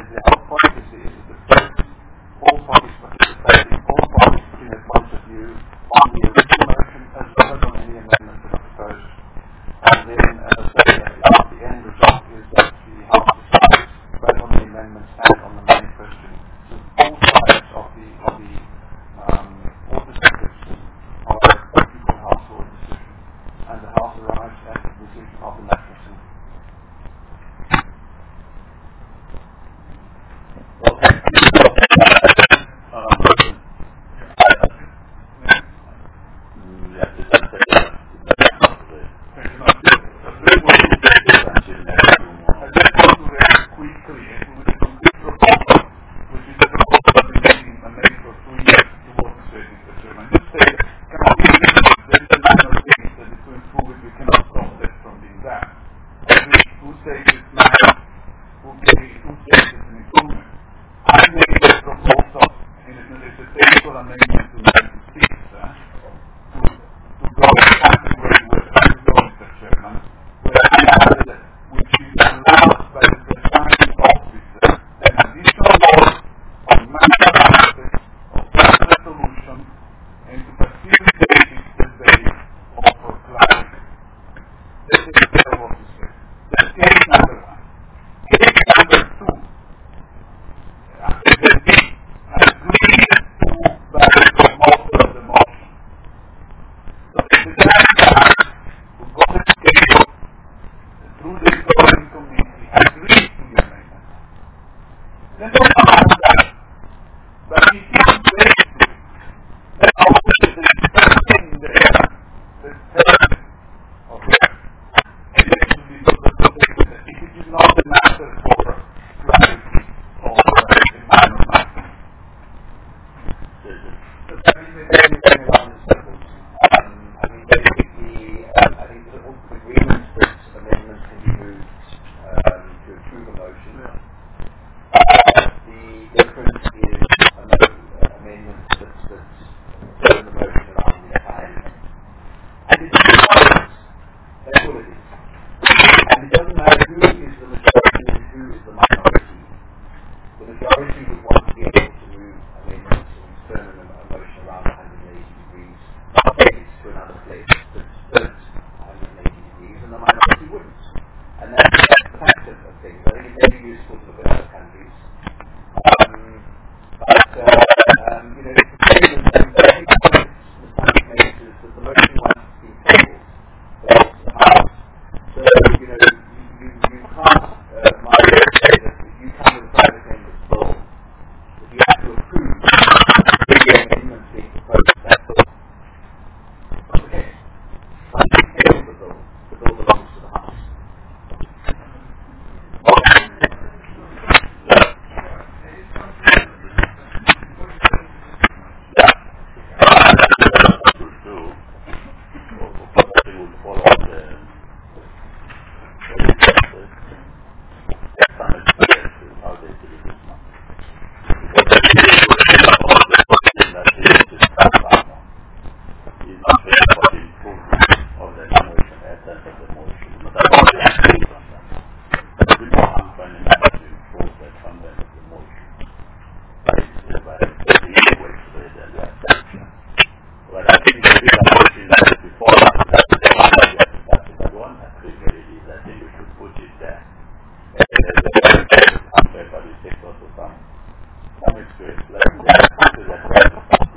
all parties participating, all parties putting their points of view, on the original motion as well as on any amendment that are proposed. And then, as I say, the end result is that the House decides both on the amendments and on the main question. So all sides of the all perspectives are what we call House for a decision, and the House arrives at the decision of the National Assembly.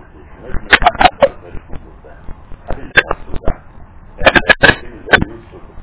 Useful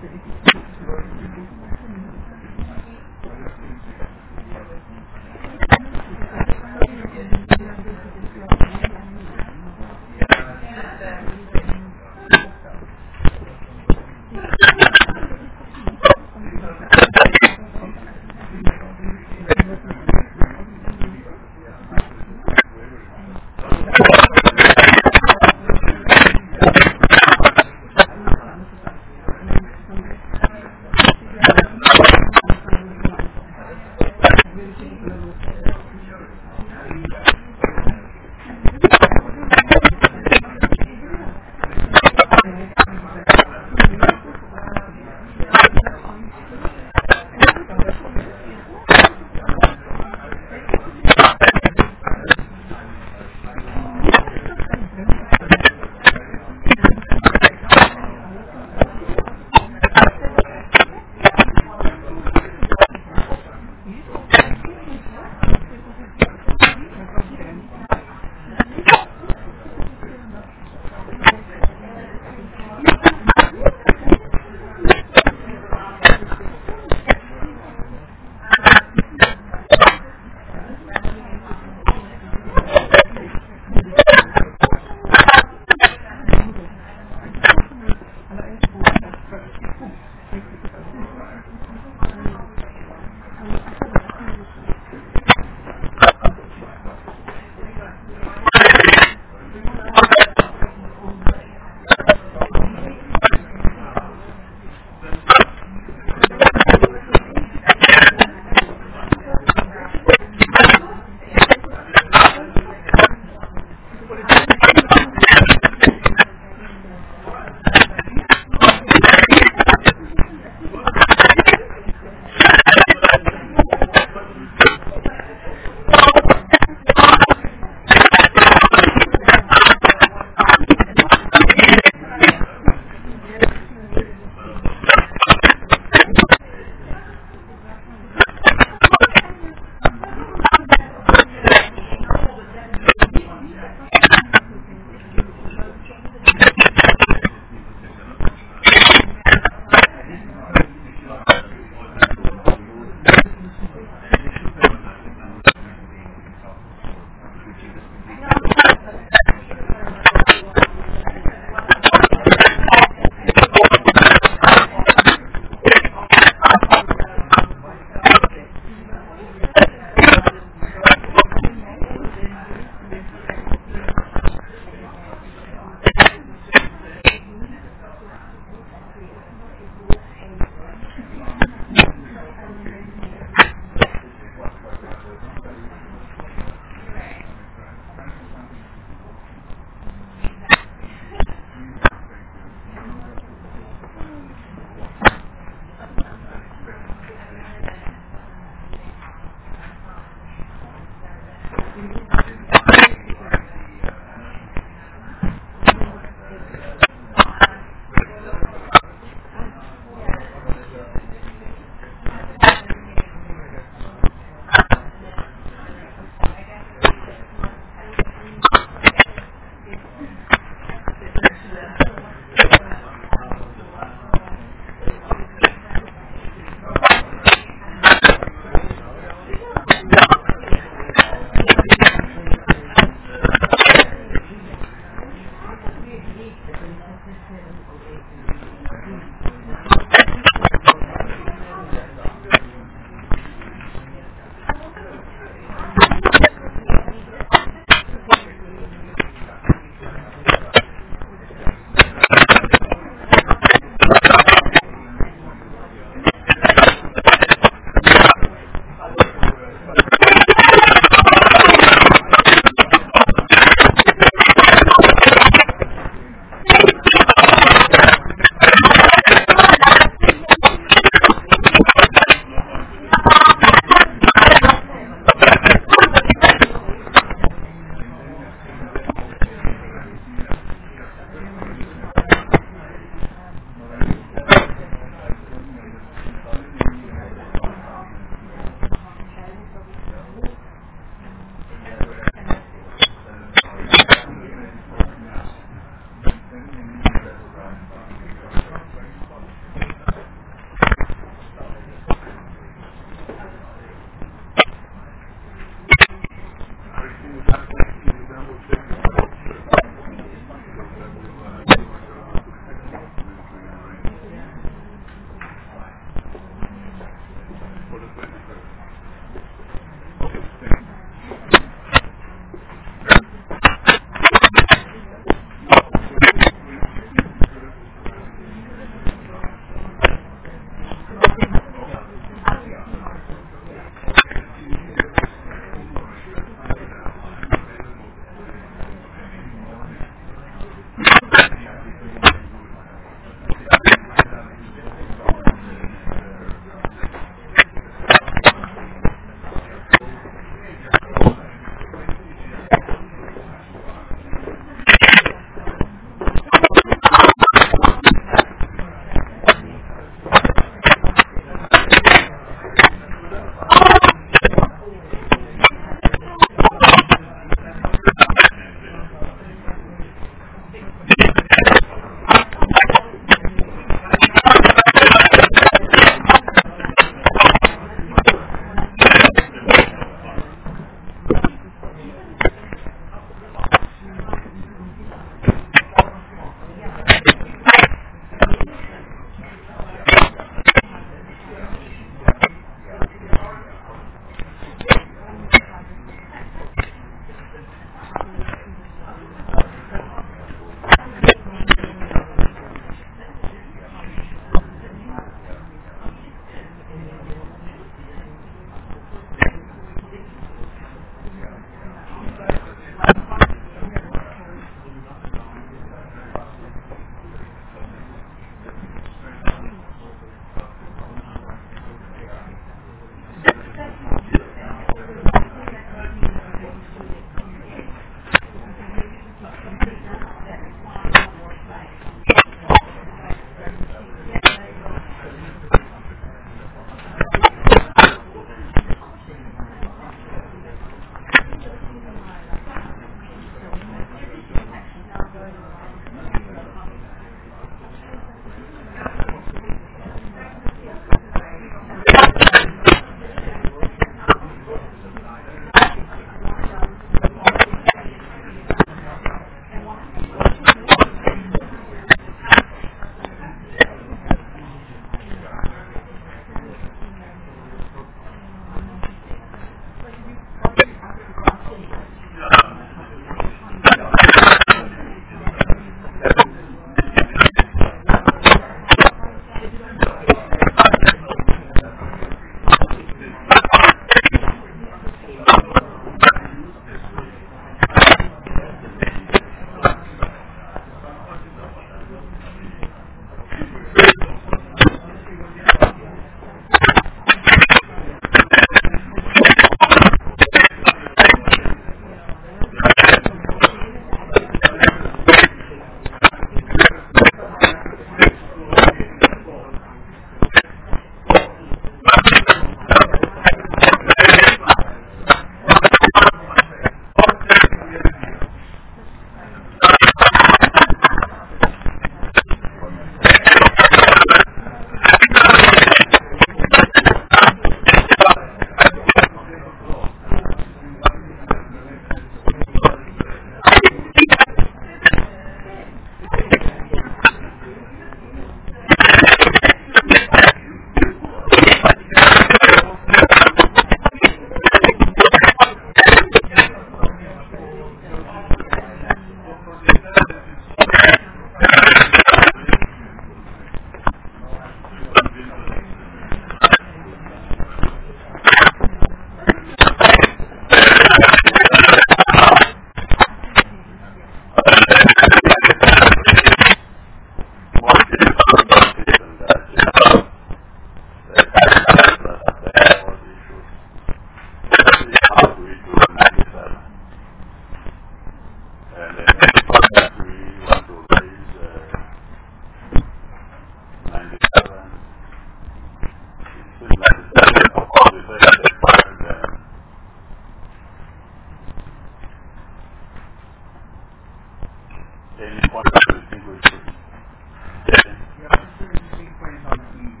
then one of those things was good. Yeah, just an interesting point on EVs.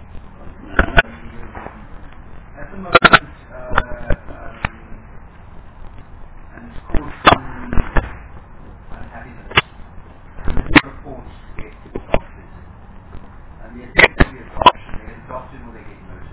At the moment, and it's caused some unhappiness, committee reports get adopted. And the effect of the adoption, they get adopted or they get noted.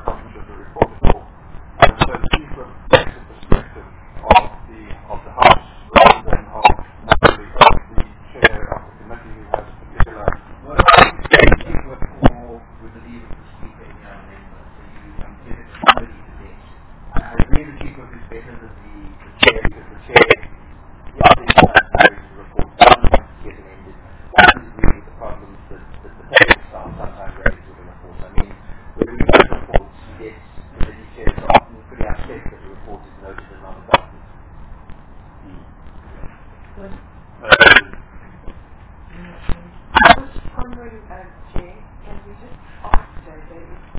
of the House was wondering, Chair, can we just ask JJ,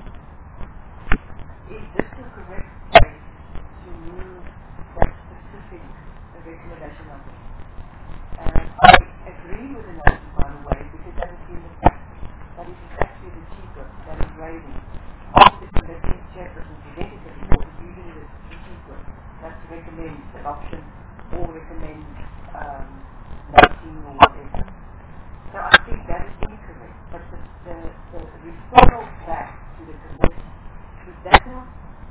is this the correct place to move that specific recommendation number? I agree with the notion, by the way, because that has been the fact that it is actually the chief that is raising. After the committee chairperson presented the report, it's usually the chief that recommends adoption or recommends noting or whatever. So I think that is incorrect. But the referral back to the committee, is that not,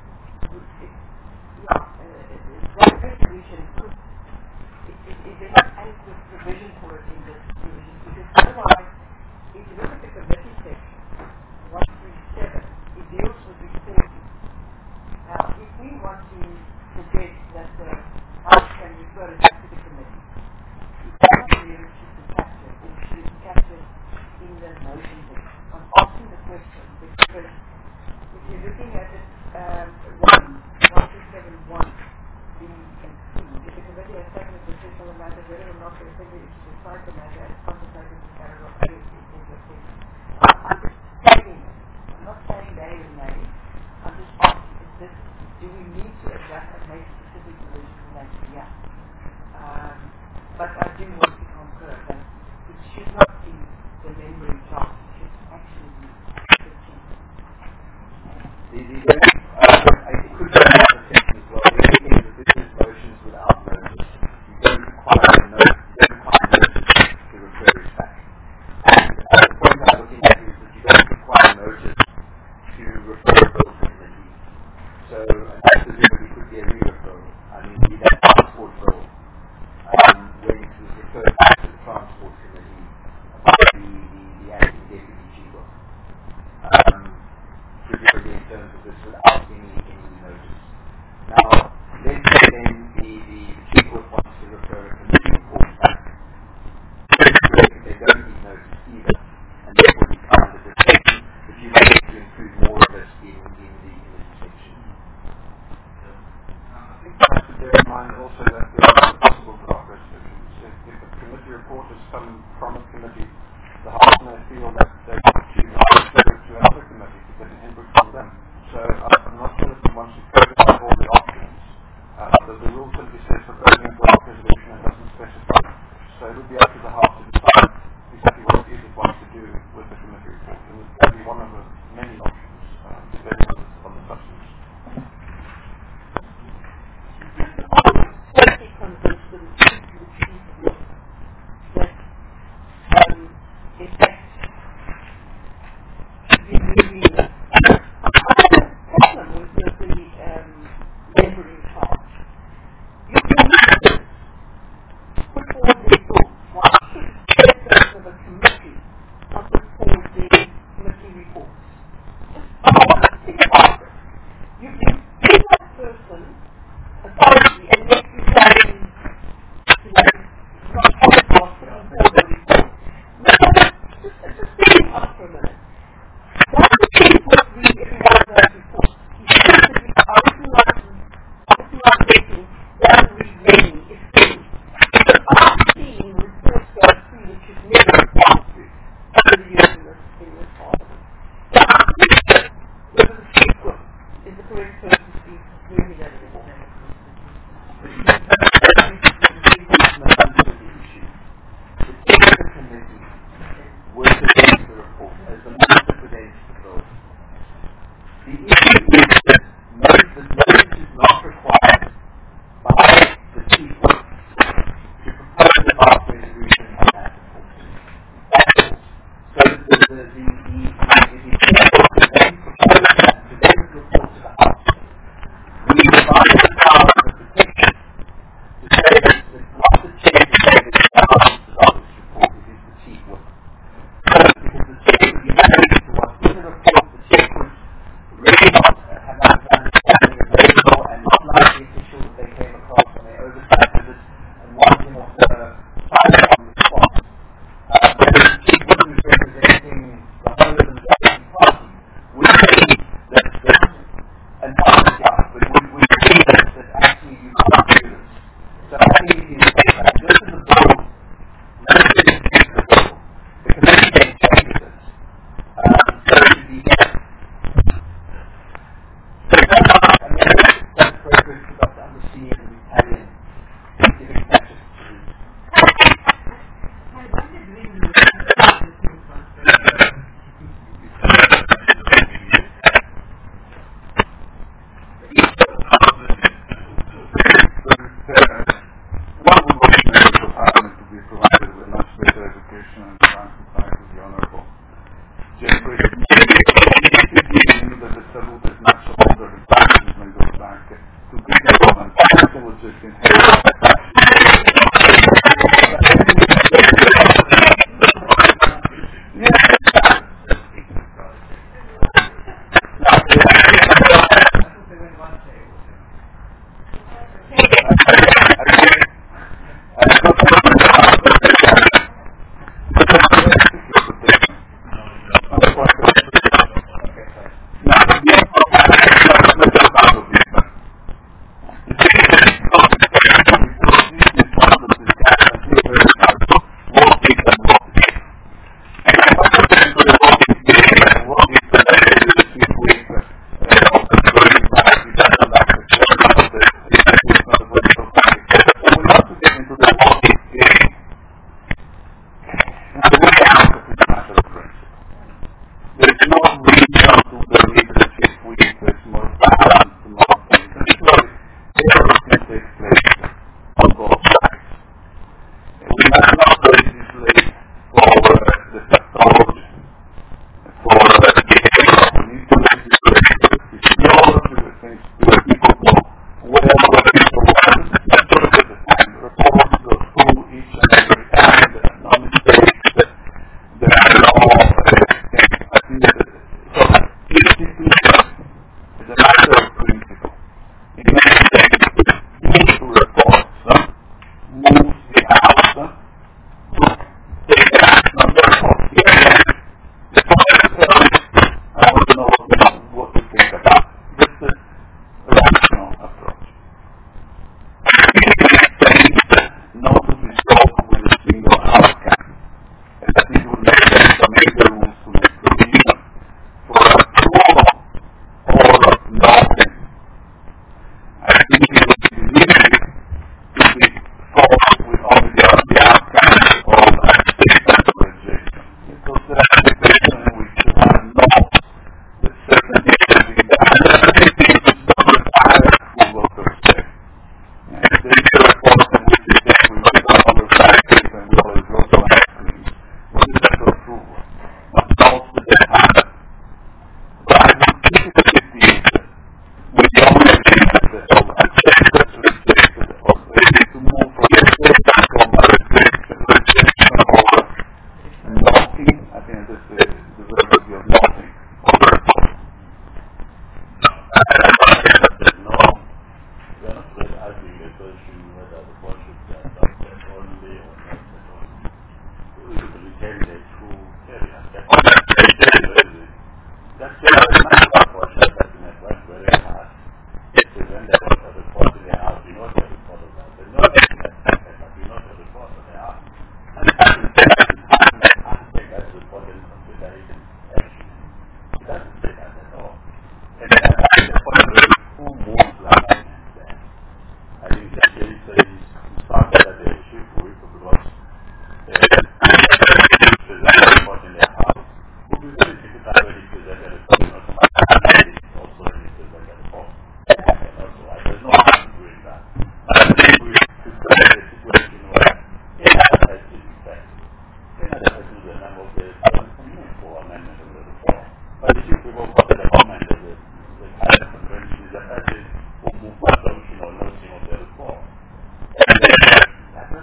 that resolution could, is there not adequate provision for it in this resolution? Because otherwise, if you look at the committee section, 137, it deals with reporting. Now, if we want to suggest that the House can refer it back to the committee, it's not really should be captured, or should be captured in the motion there. I'm asking the question because if you're looking at it, 1271, B and C, if the committee has taken a decision on the matter, whether or not they think it should decide the matter as contemplated in paragraph 8, I'm just stating it. I'm not saying they or nay. I'm just asking, is this, do we need to adjust and make specific provisions for that? Yeah. But I do want to concur that it should not be the memory draft, it should actually be the chief. I could go back to the section as well. The only thing is that this is motions without notice. You don't require notice to refer it back. And the point I'm looking at is that you don't require notice to refer a bill to committee. So that presumably could be a re-referral. I mean, that transport bill, when it was referred back to the transport committee about the acting deputy chief of, presumably in terms of this without any notice. Now, let's say then the chief wants to refer a committee report back. They don't need notice either, and therefore you can't have a section, but you may have to include more of this in the section. I think you have to bear in mind also that there are possible draft resolutions. If a committee report has come from a committee, the House may feel that they want to refer it to another committee to get an input from them. So I'm not sure if we want to clarify all the options. The rule simply says proposing a draft resolution and doesn't specify. So it would be up to the House to decide exactly what it is it wants to do with the committee report. And it will be one of the many options, depending on the substance. Totally convinced with the chief that in fact should be really problem with the memory charge. You can put forward the report. Why should the chairperson of a committee not put forward the committee reports? Just think about it. You give that person authority and make you try to not follow the report. Just think about it for a minute. That's the case with everybody's report. He says that we are authorizing, doesn't read many, if any. But I've seen reports go through which have never gone through over the years in this parliament. So I think that whether the speaker is the correct person to speak really that report. Would present the report as the minister presents the bill. The issue is that notice is not required by the chief whip to propose a draft resolution on that report. So the chairman then proposes that and presents the report to the House. We provide the power of the protection to say that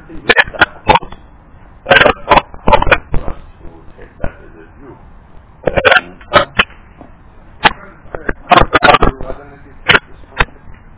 something we discussed about. That's important for us to take that as a view. I don't know if you take this point.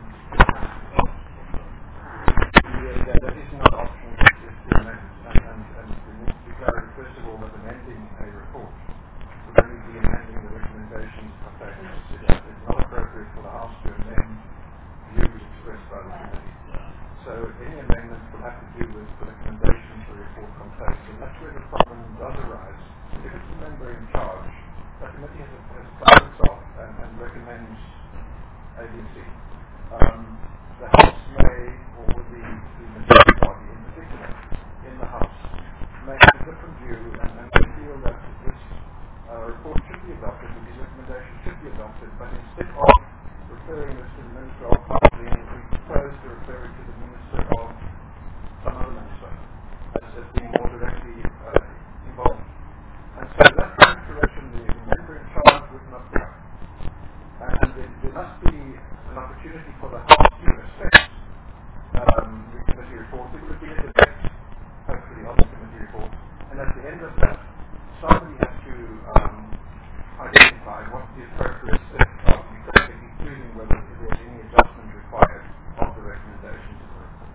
That is not option, it's to amend. And we need to declare, first of all, that amending a report would only be amending the recommendations contained. It's not appropriate for the House to amend views expressed by the committee. So any amendment will have to do with the recommendations the report contains. And that's where the problem does arise. If it's a member in charge, the committee has planned itself and recommends A, B, C. The House may, or the majority party in particular, in the House, may have a different view and may feel that this report should be adopted, that these recommendations should be adopted, but instead of referring this to the Minister of Policy, we propose to refer it to the Minister of some other minister as being more directly involved. And so that kind of correction, the member in charge would not go. And there must be an opportunity for the House to assess the committee report. It would be a debate, hopefully, on the committee report. And at the end of that, somebody has to identify what the appropriate steps are to be taken, including whether there's any adjustment required of the recommendations of the report.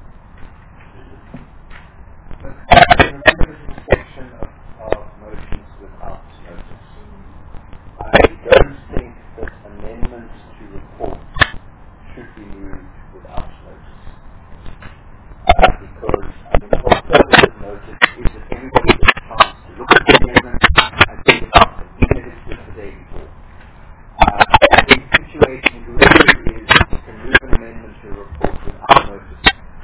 Remember this section of motions without notice. I don't think that amendments to reports should be moved without notice. Because what does notice is that everybody gets a chance to look at the amendment and think about it, even if it's just the day before. In a situation, whoever it is can move an amendment to a report without notice.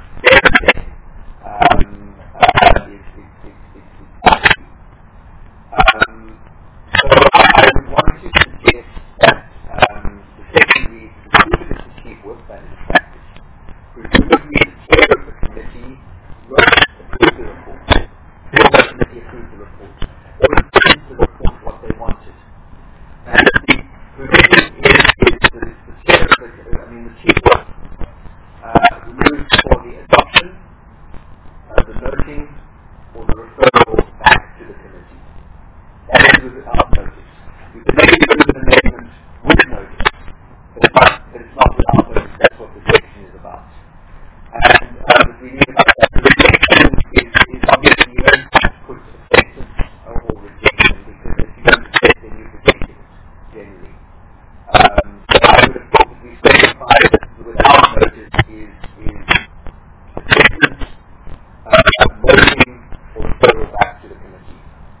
So I would want to suggest that the second we consider to keep with that in practice. Presumably the chair of the committee wrote approve the report. The committee approved the report. Or approved the report what they wanted. And the provision is the chair of the chief moves for the adoption, the noting, or the referral back to the committee. That is without notice. You can make it an amendment with notice, but it's not without notice. That's what the section is about. And the reading about that rejection is obviously you don't have to put acceptance or rejection, because if you don't accept, then you're rejecting it, generally. So I would have probably specified that without notice is acceptance, voting, or referral back to the committee.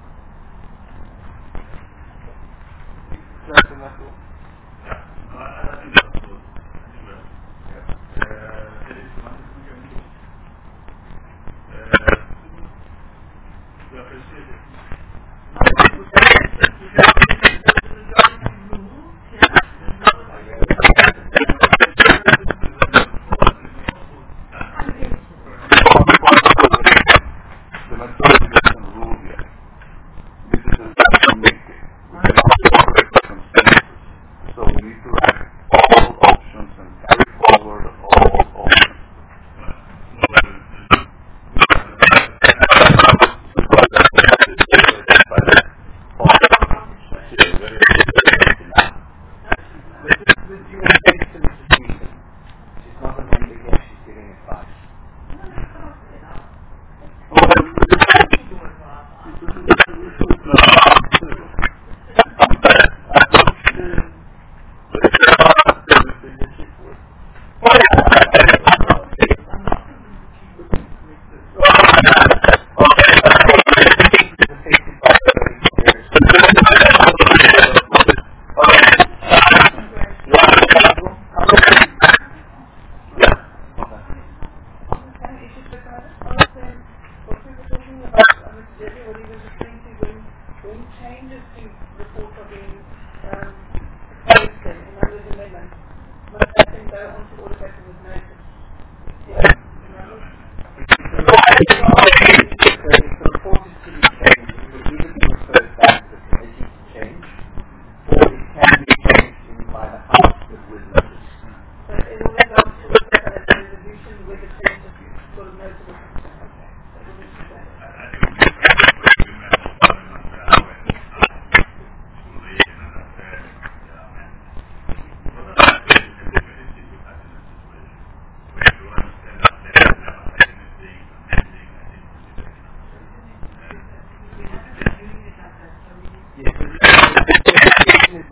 That's enough. I think that's good. We appreciate it. The majority doesn't rule here. This is a subcommittee. We cannot operate by consensus. So we need to have all options and carry forward all options. She's not a member yet, she's giving advice.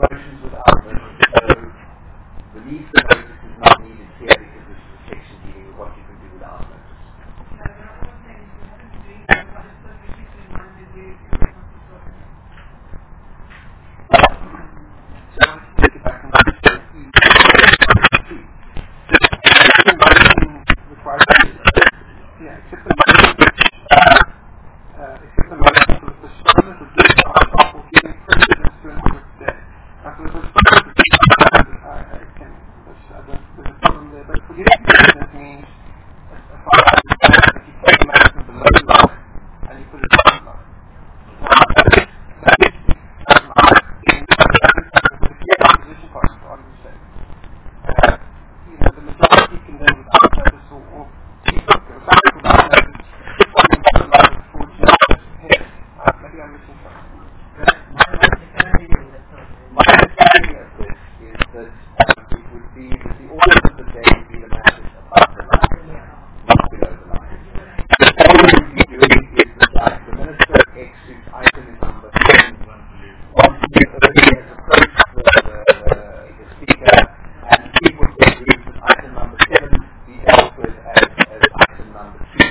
motions without notice. So release the notice is not needed here because this is a section dealing with what you can do without notice. So let's take it back and look at except the motion for the postponement of discharge or giving precedence to another day. Now for the postponement of discharge, there's a problem there, but for giving precedence means a fire if you take a motion below the line and you put it on the line. The majority can then without notice or maybe I'm missing something. My understanding of this is that it would be that the order of the day would be the matters above the line, not below the line. All we would be doing is that like the minister executes item in number 10. Once the earlier has approached the speaker, and he would then move that item number 7 be dealt with as item number 2.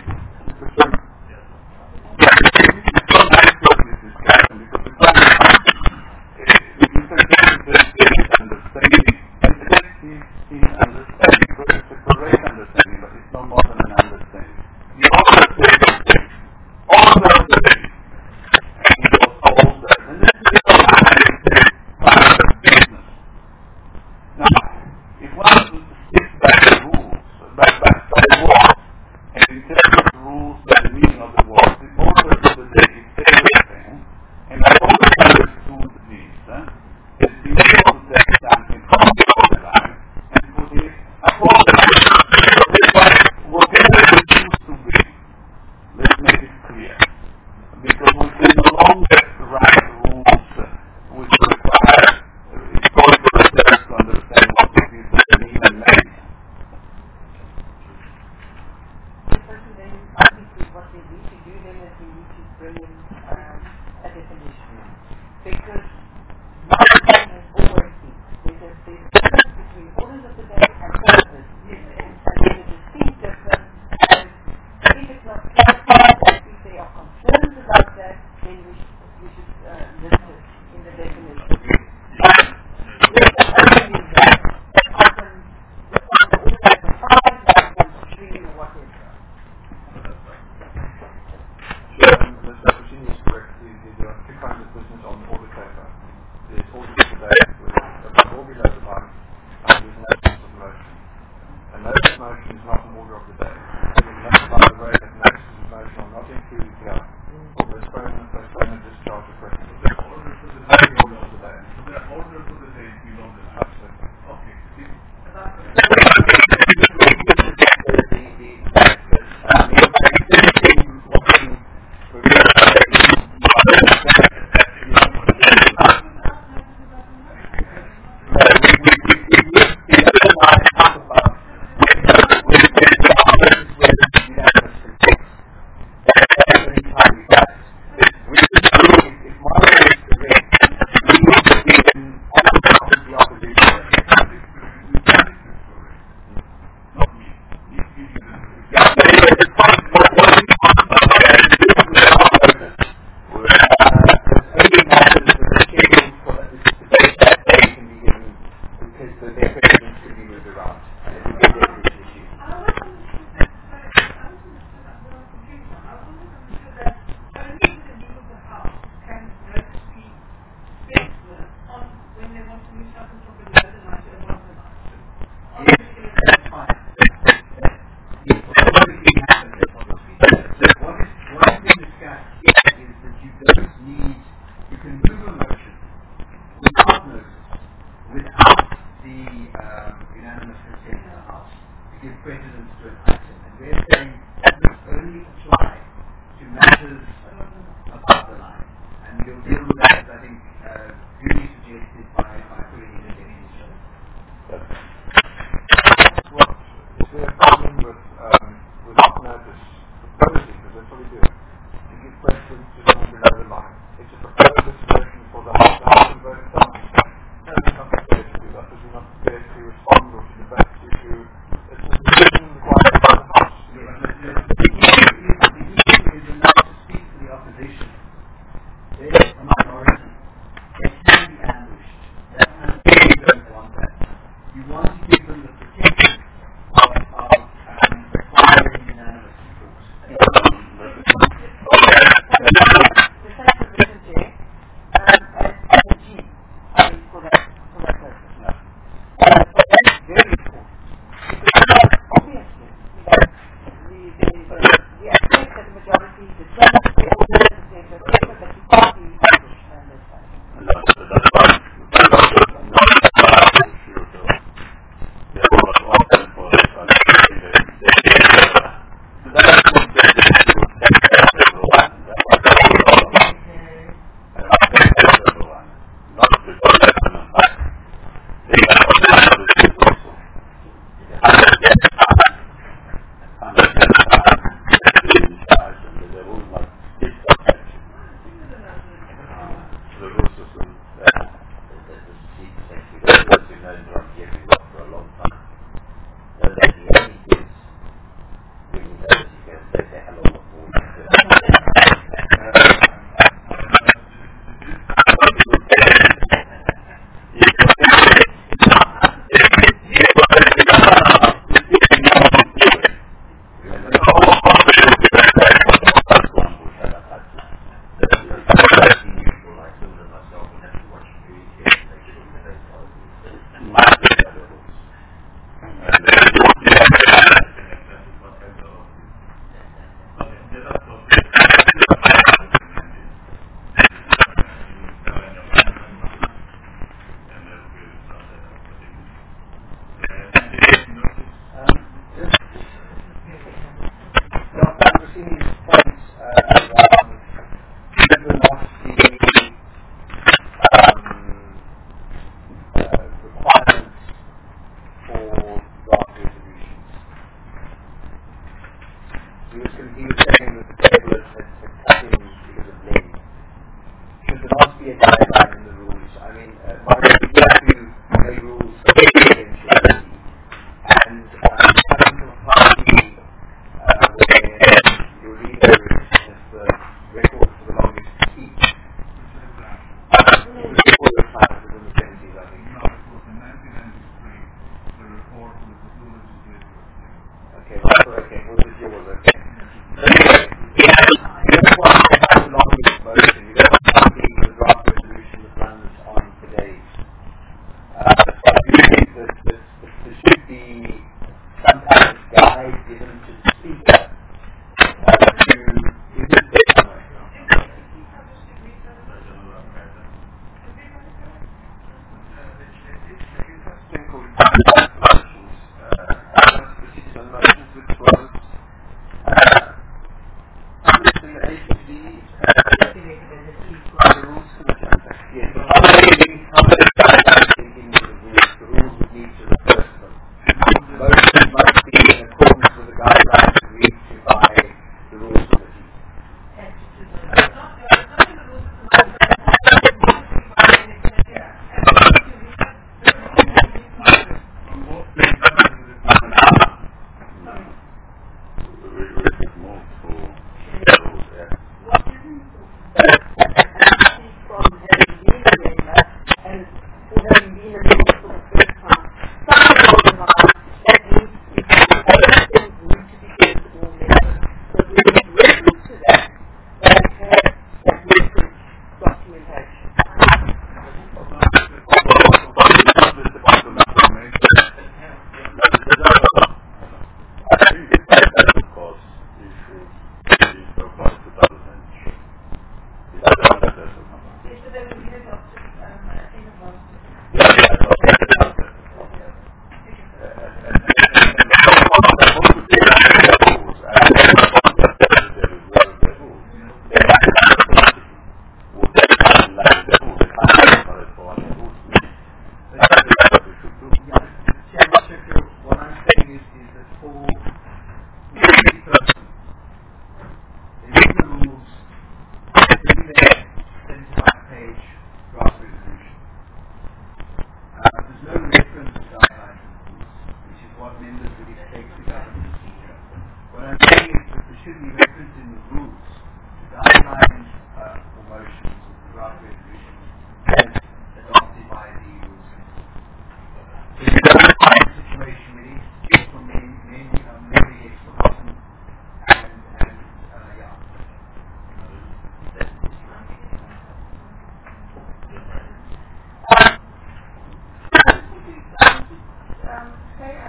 be the trust, the orders, etc., but you can't be English translation.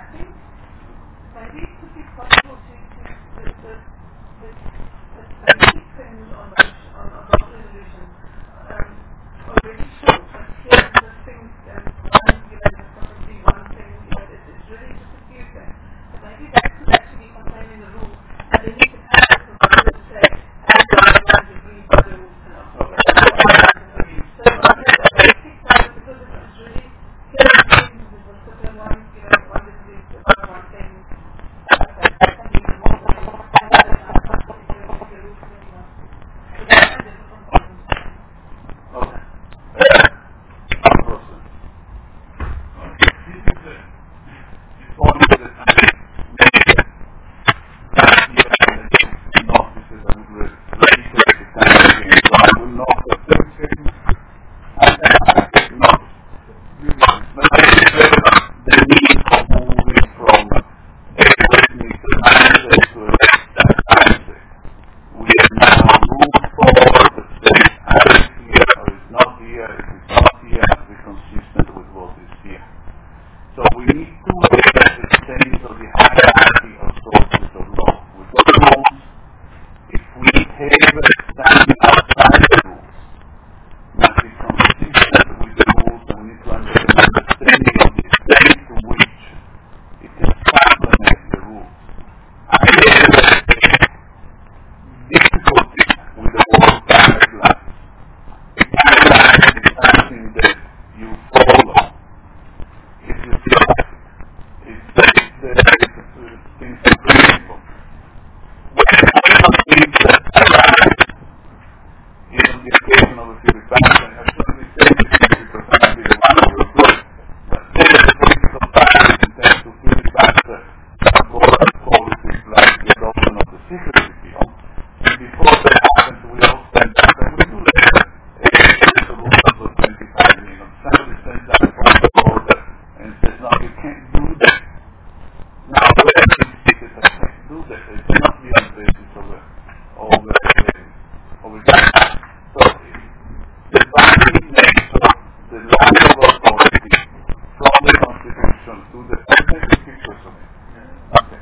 the even the occasion of a few requests, and have certainly said that 50% be the one who will do it. But still, the political parties intend to feel faster policies like the adoption of the secrecy field. And before that happens, we all stand up and we do that. It's a rule of 25 minutes. Somebody stands up from the border and says, no, you can't do that. Now, we have to see that I can't do that. It cannot be on the basis of a so, the binding nature of the lack of authority from the Constitution to the authentic pictures of it. Okay.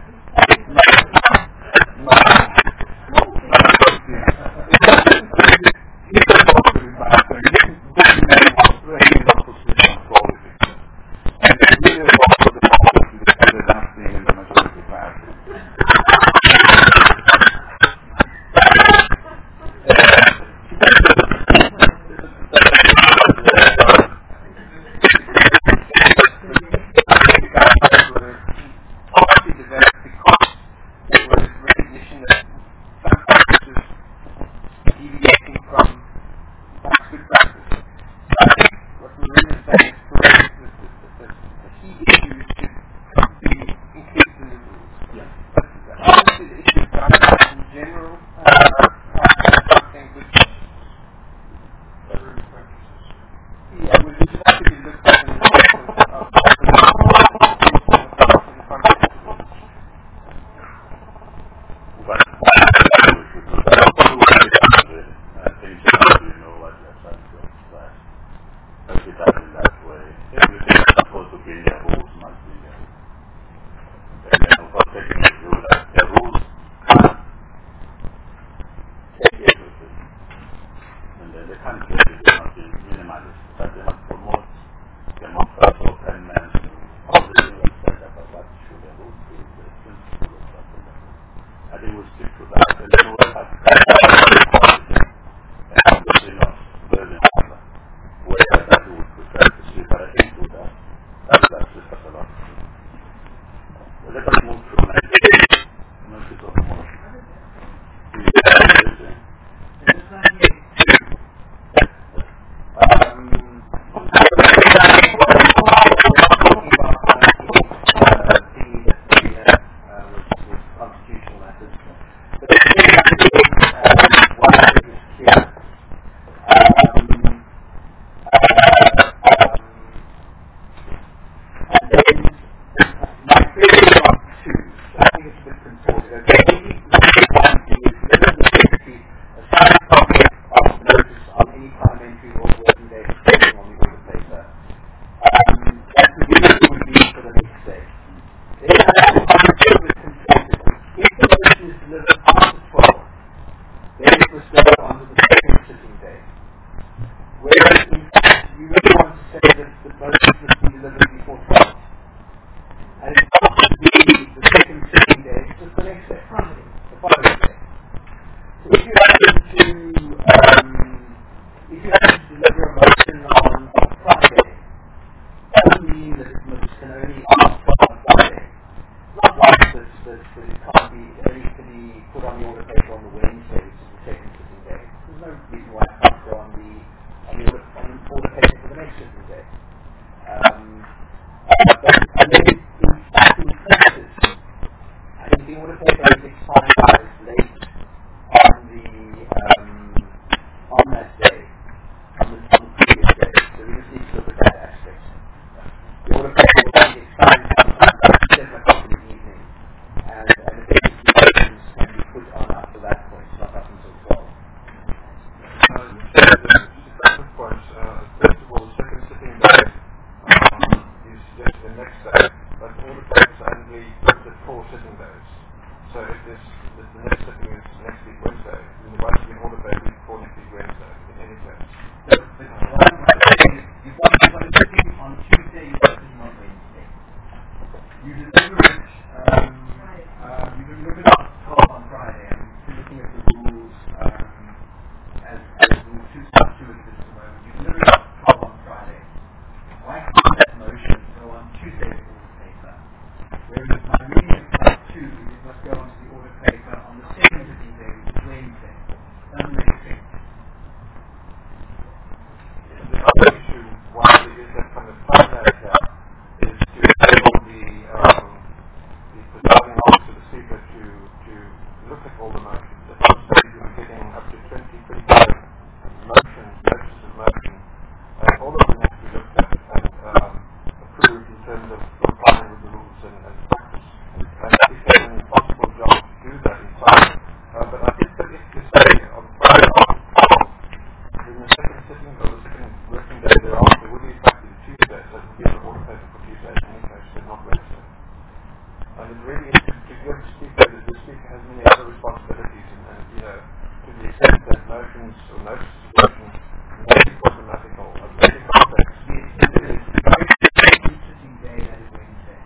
notions or notices of notions may be problematic or may be complex. Interesting day that is Wednesday.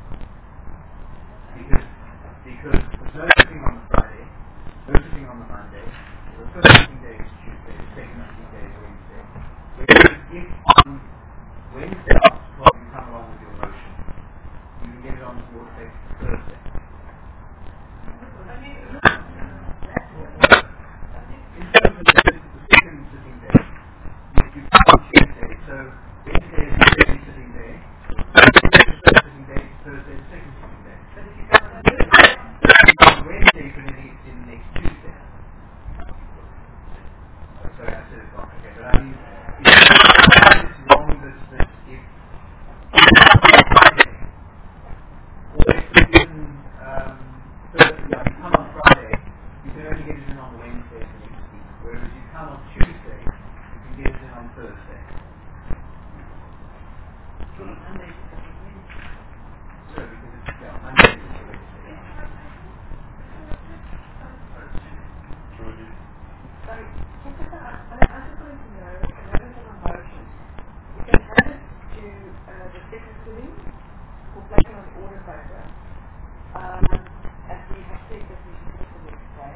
Because there's no sitting on the Friday, no sitting on the Monday, the first sitting day is Tuesday, the second sitting day is Wednesday. Whereas if on Wednesday after 12 you come along with your motion, you can get it on your effect Thursday. In terms of the second sitting day, you come on Tuesday, so Wednesday is the second sitting day, Thursday is the first sitting day, Thursday is the second sitting day. On Wednesday you can only get in next Tuesday. Sorry, I said it wrong. Okay, but I mean, it's wrong that if Friday, or if it's in Thursday, you come on Friday, you can only get it in on Wednesday of the next week. Whereas you come on Tuesday, you can get it in on Thursday. So because it's Monday is Wednesday. Sorry, I just wanted to know, another sort of motion. You can add it to the second sitting for placing on the order paper. As we have said that we should do the next day.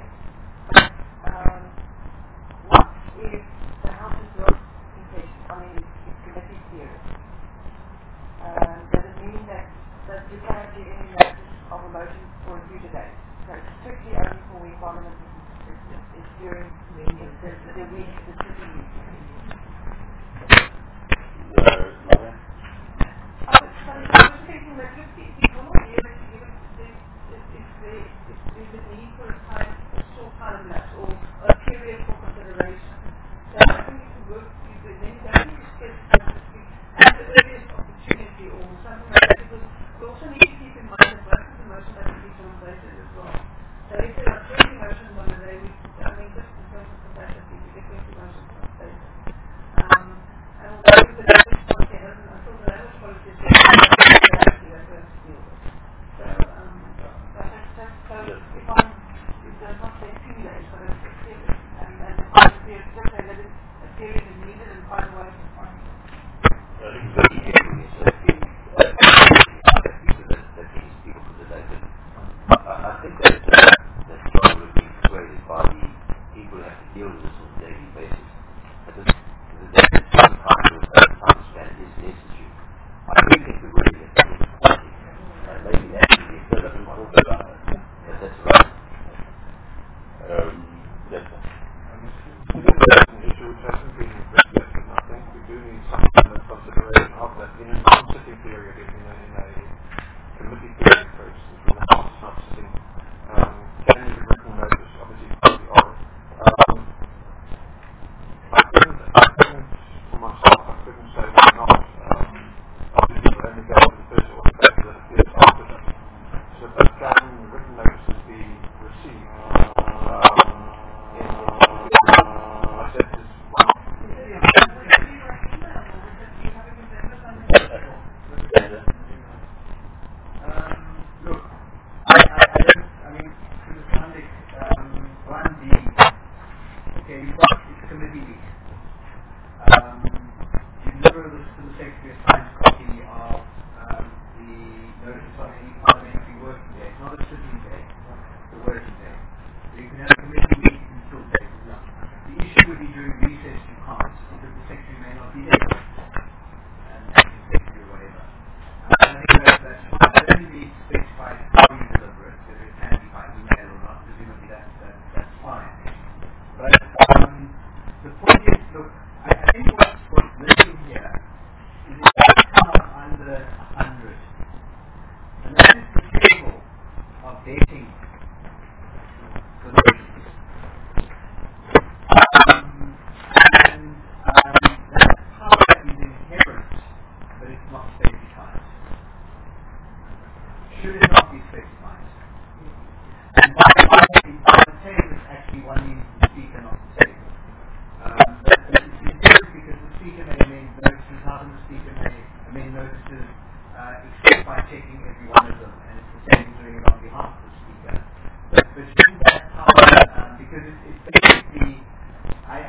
What if the House is not in session? I mean, it's committee period. Does it mean that you cannot give any notice of a motion for a future date? So it's strictly only for when Parliament is during the week, the sitting week. I was thinking that if people are here, if there's a need for a short time lapse or a period for consideration, then I think it would work. Then don't need to skip, so to speak, at the earliest opportunity or something like that, because we also need to keep in mind that most of the motions have to be translated as well. So if there are 20 motions on the day, I mean, just in terms of capacity, we get 20 motions translated. And although the language policy hasn't, until the language policy is there, that's what we have to deal with. So, if there's not say 2 days, but it's 7, and the final period, just say that a period is needed and find a way to find it. I think it's very interesting that people put the data. I think that people would be persuaded by the people who have to deal with this on a daily basis. That some kind of time span is necessary. I do think we really get to this point. Maybe actually a bit of an important about it. But that's right. Yes, sir. That's an issue which hasn't been reflected, and I think we do need some kind of consideration of that in a non-sitting period, in a committee period, for instance, when the House is not sitting. Can you give written notice? Obviously, probably are. I couldn't, for myself, I couldn't say why not. Obviously, we'll only go on the first order paper that appears after that. So, but can written notices be received? I said this one. Look, I mean, to the Sunday, okay, you've got it's committee week. You never listen to the Secretary of Science copy of the notice on any parliamentary working day. It's not a sitting day, it's a working day. So you can have a committee week, you can still take it up. The issue would be during recess you can't, because the Secretary may not be there. And the Secretary or whatever. And I think that's fine. I don't really specify how you deliver it, whether it can be by email or not. Presumably that's fine. But the point is, look, I think what's missing here is it does come up under 100. And that is the table of dating the motions. And that power is inherent, but it's not specified. Should it not be specified? And by the table is actually one means the speaker, not the table. But it's important because the speaker may amend notices, how the speaker may amend notices except by checking every one of them, and it's the same as doing it on behalf of the speaker. But shouldn't that power, because it's basically, I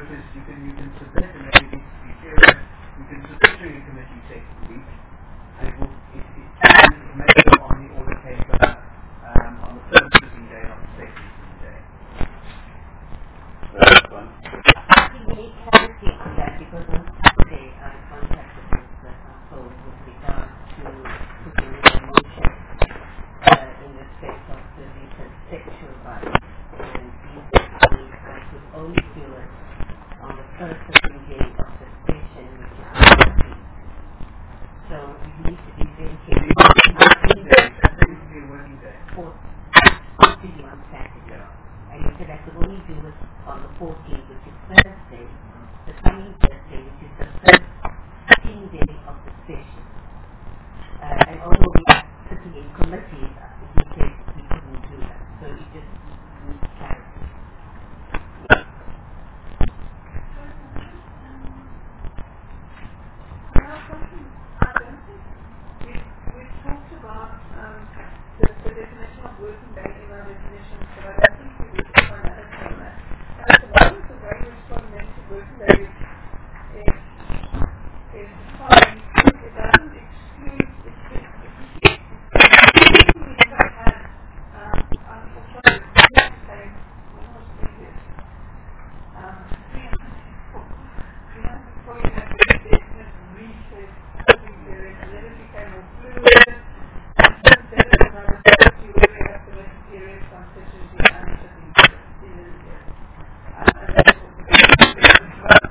notice, you can submit and then it needs to be serious. You can submit to your committee, say, for a week, and it may go on the order paper on the first sitting day, on the second sitting day. That's fine. I think we need clarity on that because on Saturday I contacted Mr. Household with regard to putting in a motion in respect of the recent sexual violence, and he said to me I could only do it on the first sitting day of the session, which is the 14th. So we need to be very careful. Saturday would be a working day. Sitting on Saturday. And he said I could only do it on the 14th, which is Thursday, the coming Thursday, which is the first sitting day of the session. And although we are sitting in committees, he said we couldn't do that. So he just needs clarity. We've talked about the definition of working day in our definitions, but I don't think we can find out on that. And at the moment, the way we're responding to working day is fine. It doesn't exclude, we never had, also, saying, when was previous? 304, you had very definite recess working period, and then it became more fluid. Since then, it was another 30 where we have the rest period from sessions in unsitting in the year. And that's what the period as well.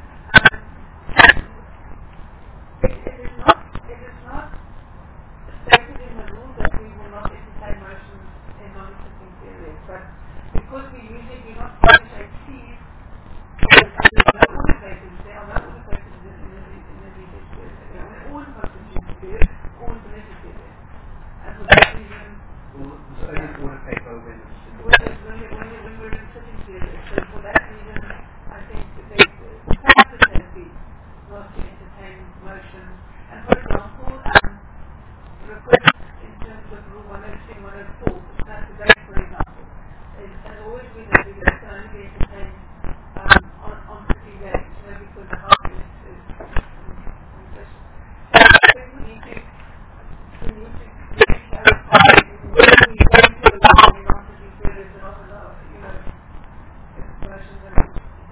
It is not stated in the rule that we will not entertain motions in non-sitting periods, but because we usually do not publish fees, there are no order papers in the recess period. There are always constitution period, always the leisure period. And for that reason, There's only order paper when it's when we're in sitting period, so for that reason, I think the practice has been not to entertain motions. And for example, requests in terms of Rule 103, 104, that's the date, for example, has always been that we can only be entertained on sitting days, because the house is in session. So I think we need to really clarify when we go to the law in non-sitting periods and not allow, motions and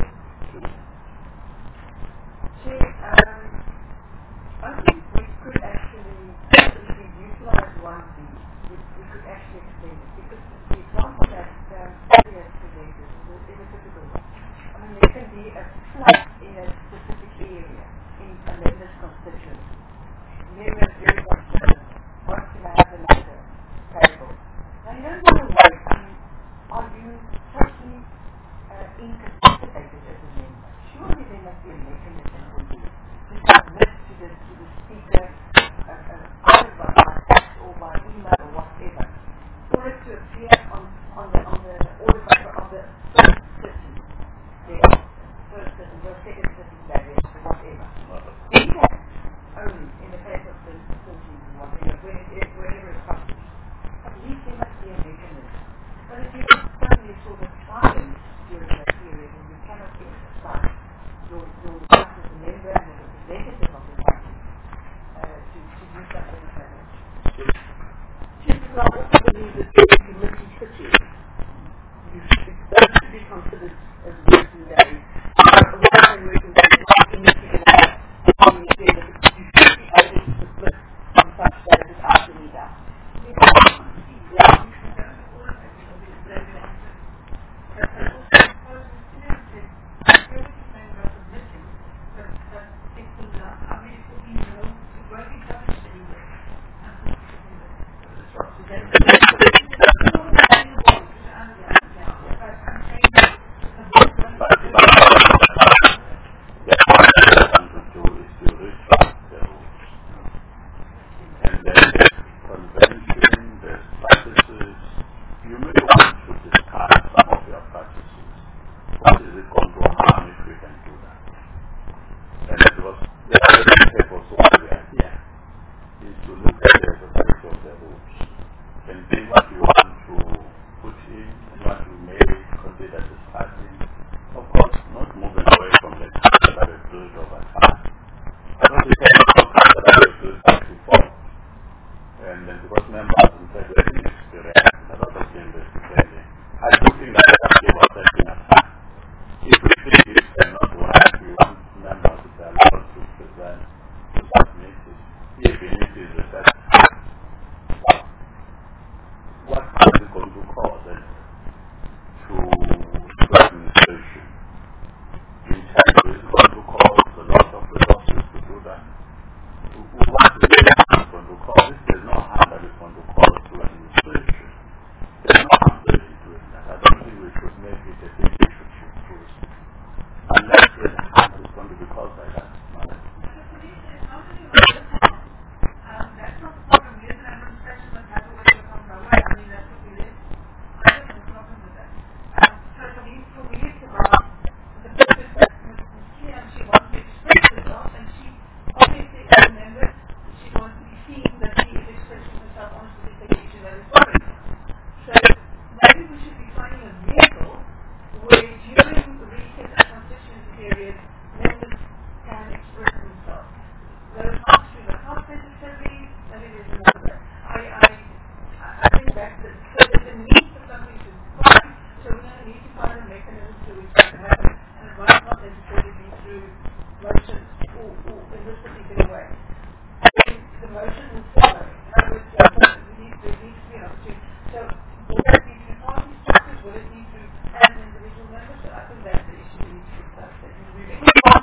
I think we could actually, if we utilize 1B, we could actually extend it, because the example that Sally has presented is a typical one. I mean, there can be a flood in a specific area, in a member's constituency. Members very concerned, want to have another table. Now, you don't want to wait. I mean, are you totally incapacitated as a member? Surely there must be a mechanism for you to submit to the speaker, either by fax or by email or whatever, for it to appear on the order paper of the first sitting, the second sitting day, whatever. We can only in the case of the sitting, whatever, whenever it's published. At least there must be a mechanism. But if you have suddenly sort of silence during that period and you cannot exercise your rights as a member and as a representative of the party to do something areas, members can express themselves. Those not true, but not necessarily, maybe there's another. I think that so there's a need for something to find, so we're going to need to find a mechanism through which that can happen, and it might not necessarily be through motions or in this particular way. I think the motion will follow. In other words, there needs to be an opportunity. So will that be through party structures? Will it be through as an individual member? So I think that's the issue we need to discuss. Can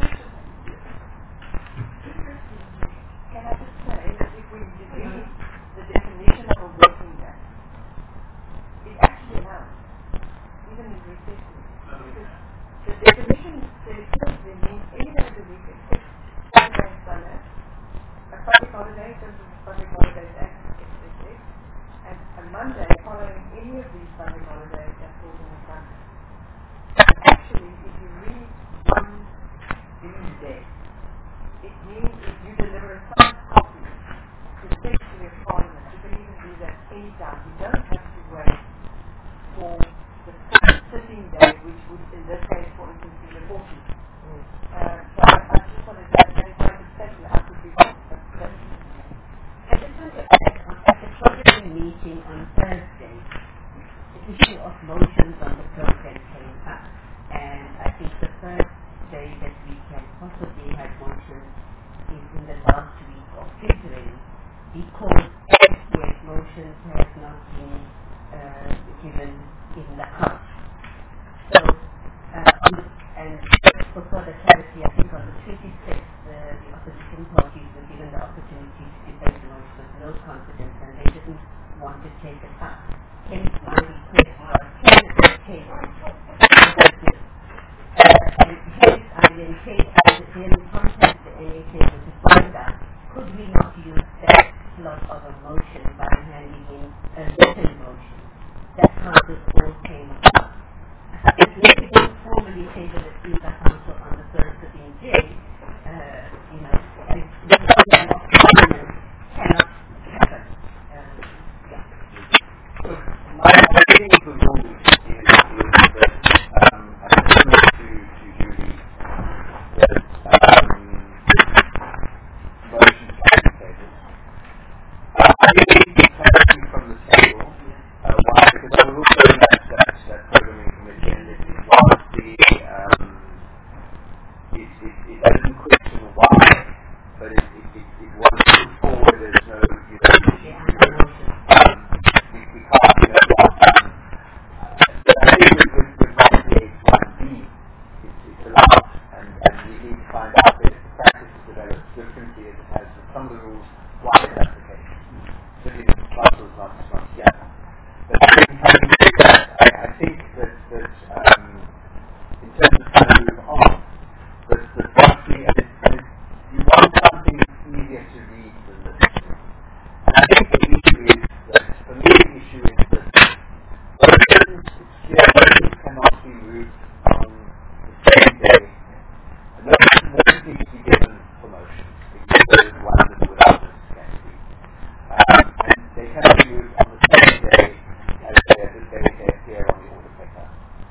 I just say that if we define the definition of a working day, it actually helps, even in recession. Because the definition says it means any day of the week except Saturday and Sunday, a public holiday in terms of public holidays act, and a Monday following any of these public holidays that falls on a Sunday. Actually, if you read one these days, it means if you deliver a signed copy to the Secretary of Parliament, you can even do that anytime. You don't have to wait for the first sitting day, which would in this case, for instance, be the 14th. So I just wanted to say if I could say that I could be wrong. I just want to add, at the project meeting on Thursday, the issue of motions on the program came up, and I think the first day that we can possibly have motions is in the last week of February, because elsewhere motions have not been given in the House. So, and for further clarity, I think on the 26th, the opposition parties were given the opportunity to debate the motion of no confidence, and they didn't want to take it up. Hence my request was, can it take and hence I then contact the NA table to find out, could we not use that slot of a motion by handing in a written motion? That's how this all came about. If we don't formally table it in the Council on the first sitting day, and the program of Parliament cannot happen. My understanding of the rules is that, I similar to Judy, that motions can be tabled. I think we need clarity from the table. Why? Because I was also in that programming committee, and it was it doesn't question why, but it was put forward as no, we can't, I think with 98.1b, it's allowed, and we need to find out if the practice is developed differently as it has with some of the rules, why is that the case? Certainly the Council is not yet. But having said that, I think that in terms of trying to move on, that roughly, you want something that's easier to read than this. And I think the issue is that, for me the issue is that motions, it's clear motions cannot be moved on the same day. And motions need to be given for motions, because there is one that without this category. And they cannot be moved on the same day as they appear on the order paper.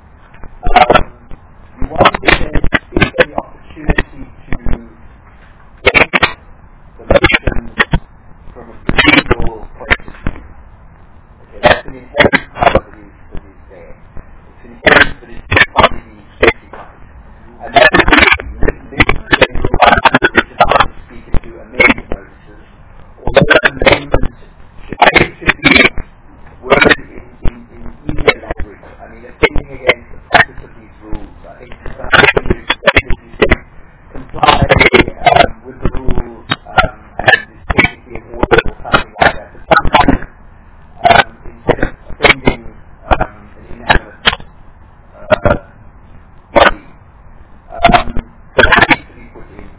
You want to give the opportunity to take the motions from a procedural point of view. Okay, that's an inherent power that is there. It's inherent, but it should probably be specified. And that is the speaker to amendment notices, although amendments should be worded in easier language. I mean, offending against the practice of these rules. I think sometimes you should comply with the rules and is technically in order or something like that. But sometimes instead of offending an inanimate body, that needs to be put in.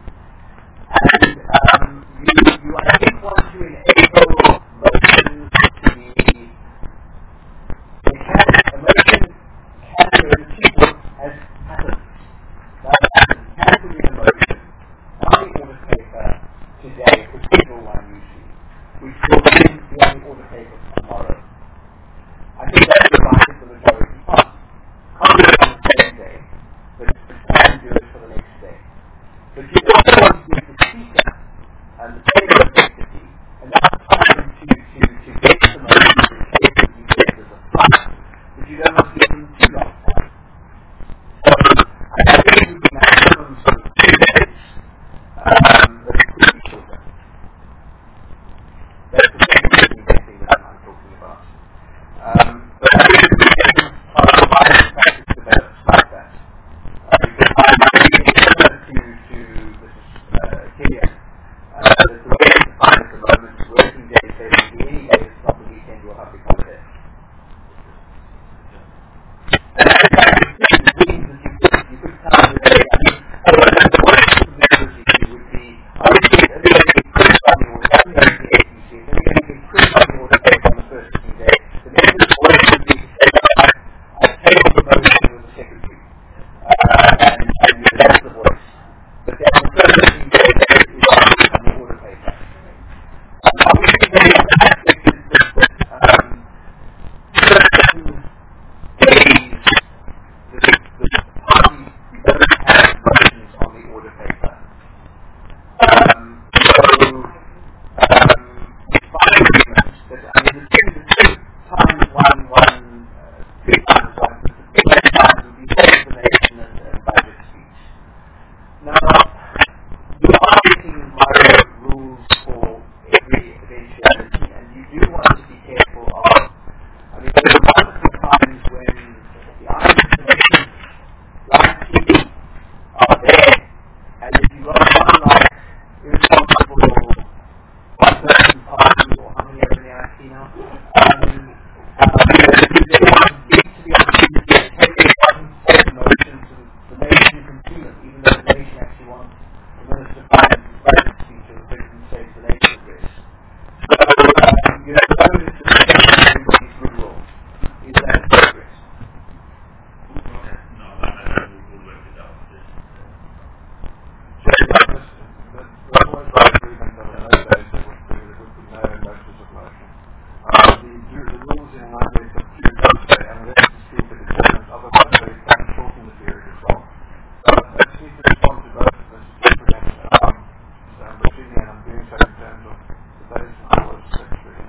And you I think want to enable motions to be a motion can be repeated as happens. That happens. Can put in a motion on the order paper today, a procedural one usually, which will then be on the order paper tomorrow. I think that's provided the majority part. Can't do it on the same day, but can do it for just need to respond to both of this different Virginia, and I'm doing so in terms of the days when I was secretary.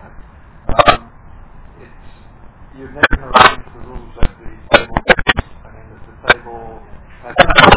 You're never going to run into the rules that the table makes. I mean, the table has and the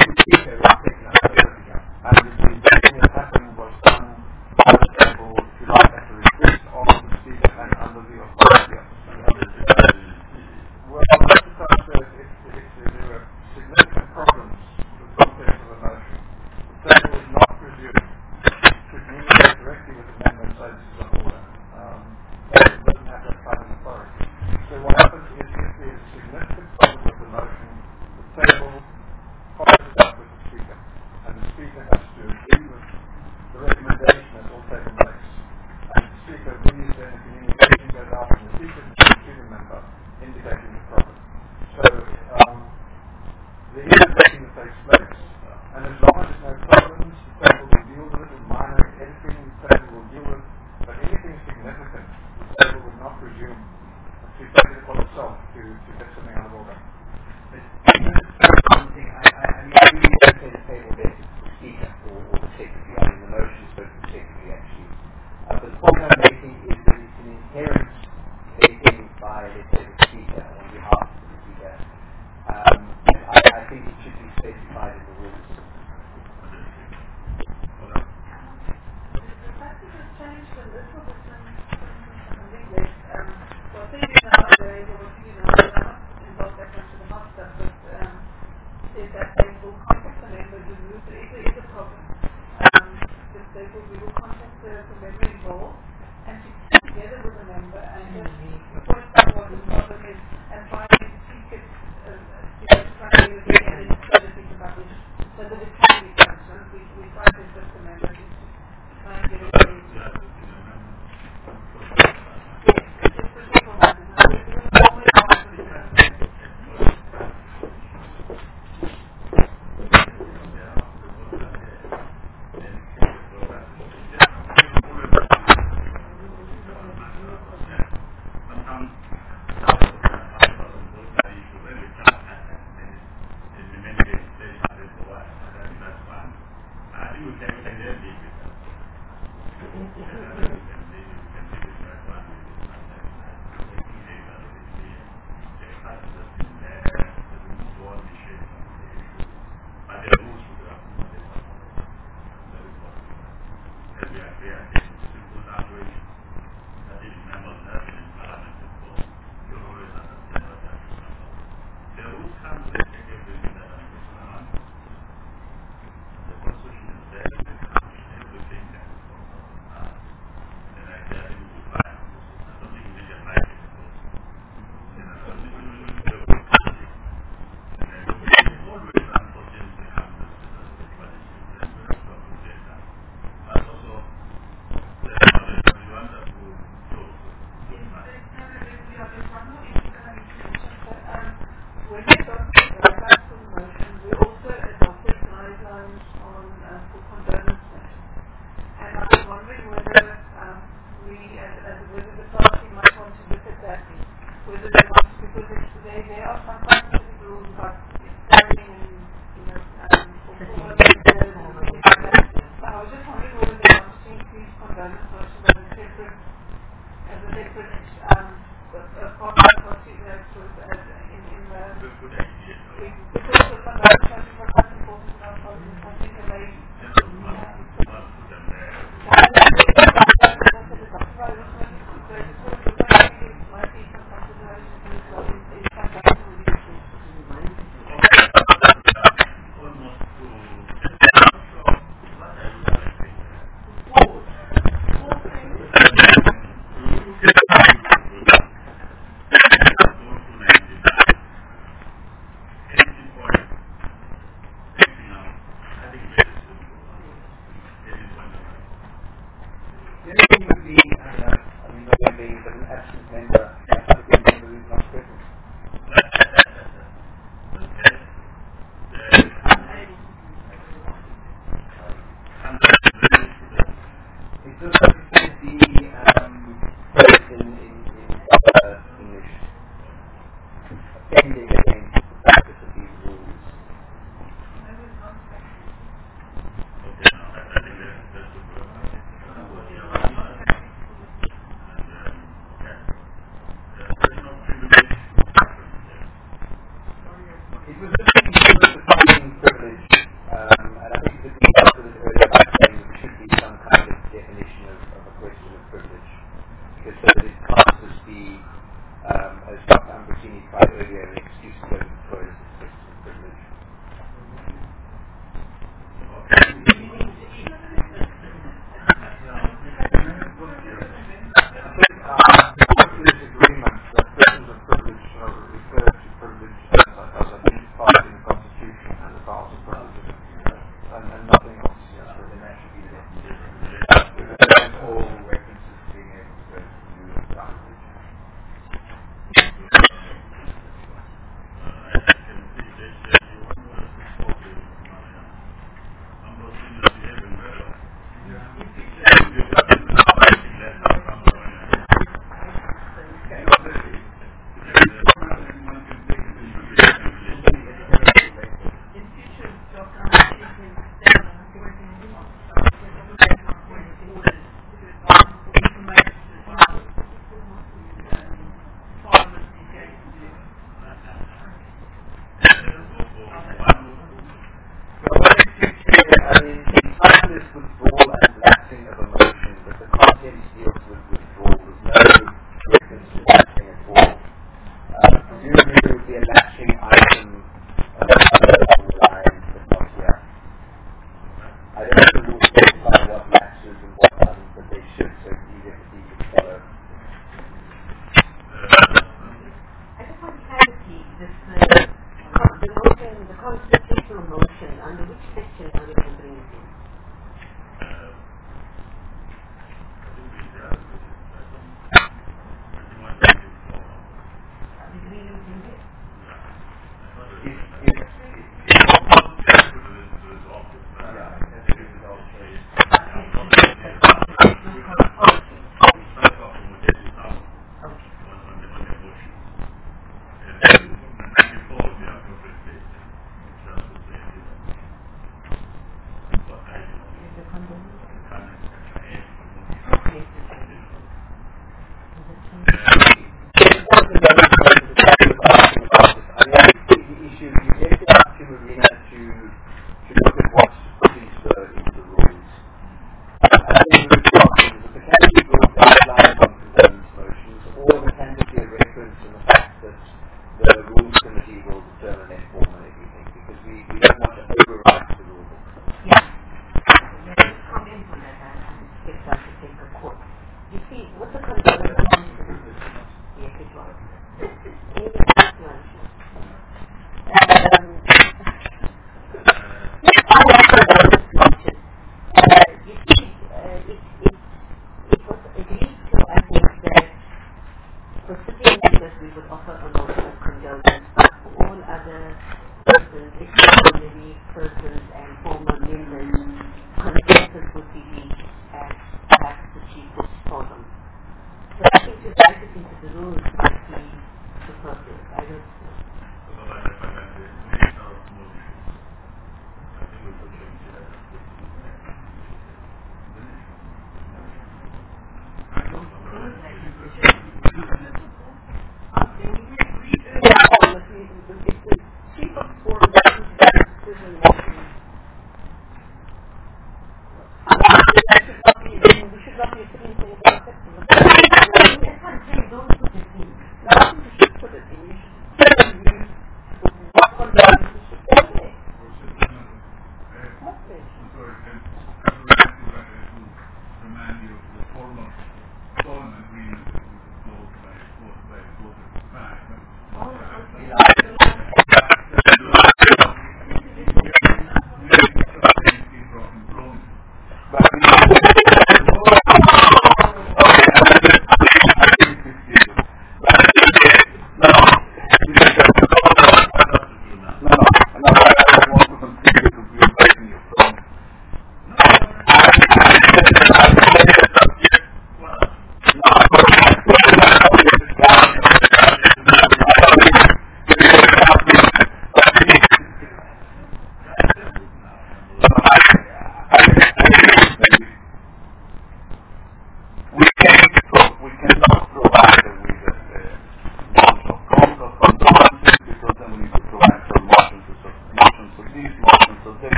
thing that happened was done by the table, if you like, at the request of the speaker and under the authority of the speaker. Well, most of the time, if there were significant problems with the context of a motion, the table is not presumed to communicate directly with the member and say this is an order. It doesn't have that kind of authority. So what happens is if there is a significant problem with the motion, the table follows it up with the speaker, and the speaker has to agree with the recommendation that all table makes. And the speaker agrees, then a communication goes out from the speaker to the member, indicating the problem. So there is a meeting that takes place, and as long as there's no problems, the table will deal with it, with minor editing, the table will deal with it, but anything significant, the table would not presume to take it upon itself to get something out of order. One thing, I really don't say the table there is the speaker or the secretary. I mean, the motion is supposed to be secretary actually. But the point I'm making is that it's an inherent editing by, let's say, the speaker on behalf of the speaker. I think it should be specified in the rules. The practice has changed a little bit in English. So I think nowadays, or what you know, I'm not involved that much in the hot stuff, but is that they will contact the member to move if there is a problem. We will contact the member involved and to sit together with the member and just point out what the problem is and try to seek it, try to do it again and try to think about it so that it can be done. So we try to assist the member to try and get it ready. Yes, it's just a simple one. It's always hard to do that. withdrawal and lapsing of emotion, but the content deals with withdrawal. There's no reference to lapsing at all. Presumably there would be a lapsing item along the line, but not here. I don't know if the rules specify what lapses and what doesn't, but they should, so it's easier for people to follow. I just want clarity. The constitutional motion, under which section are you going to bring it in? Did we use it?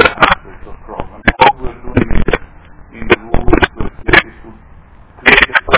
create a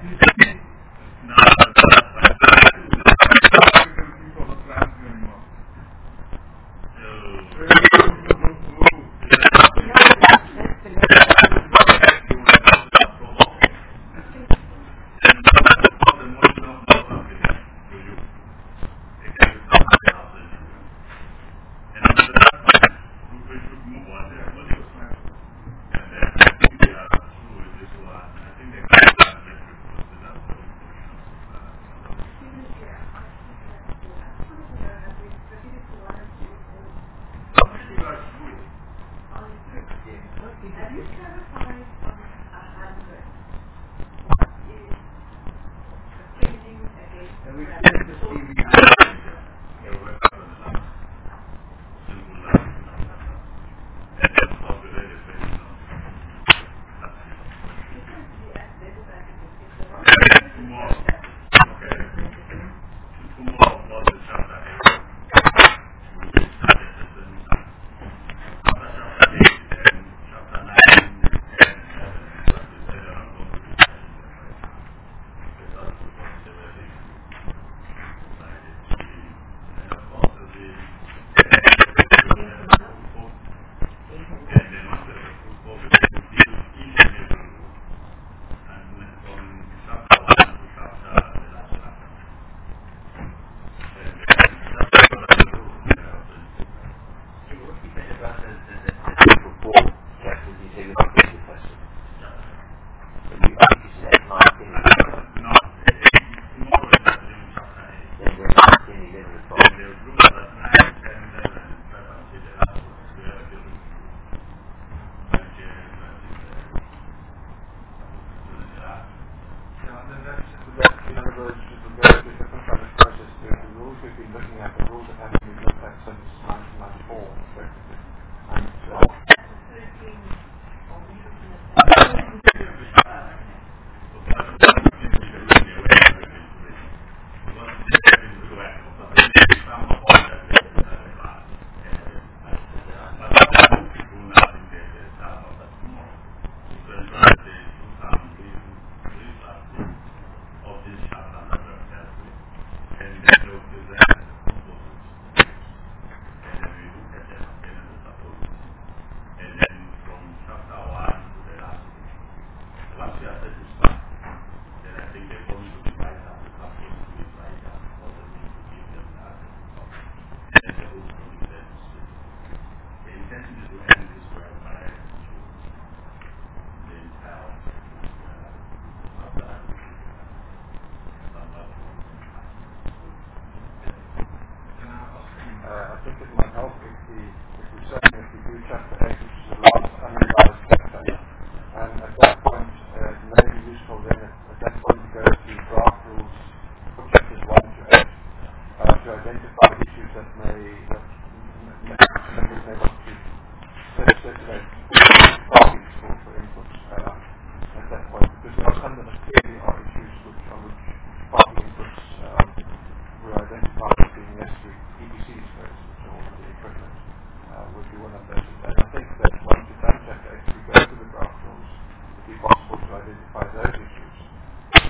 possible to identify those issues.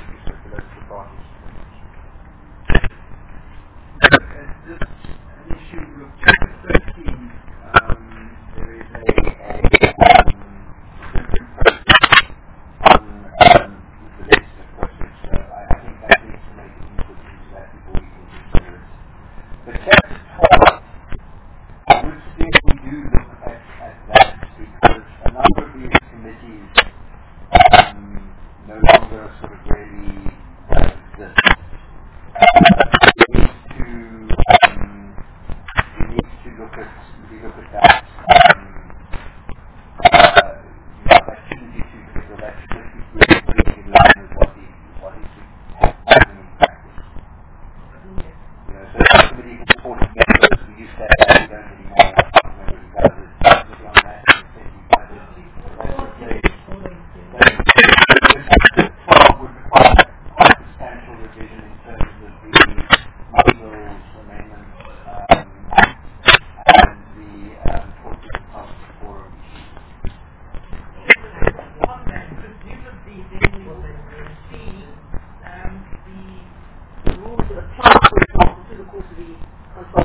control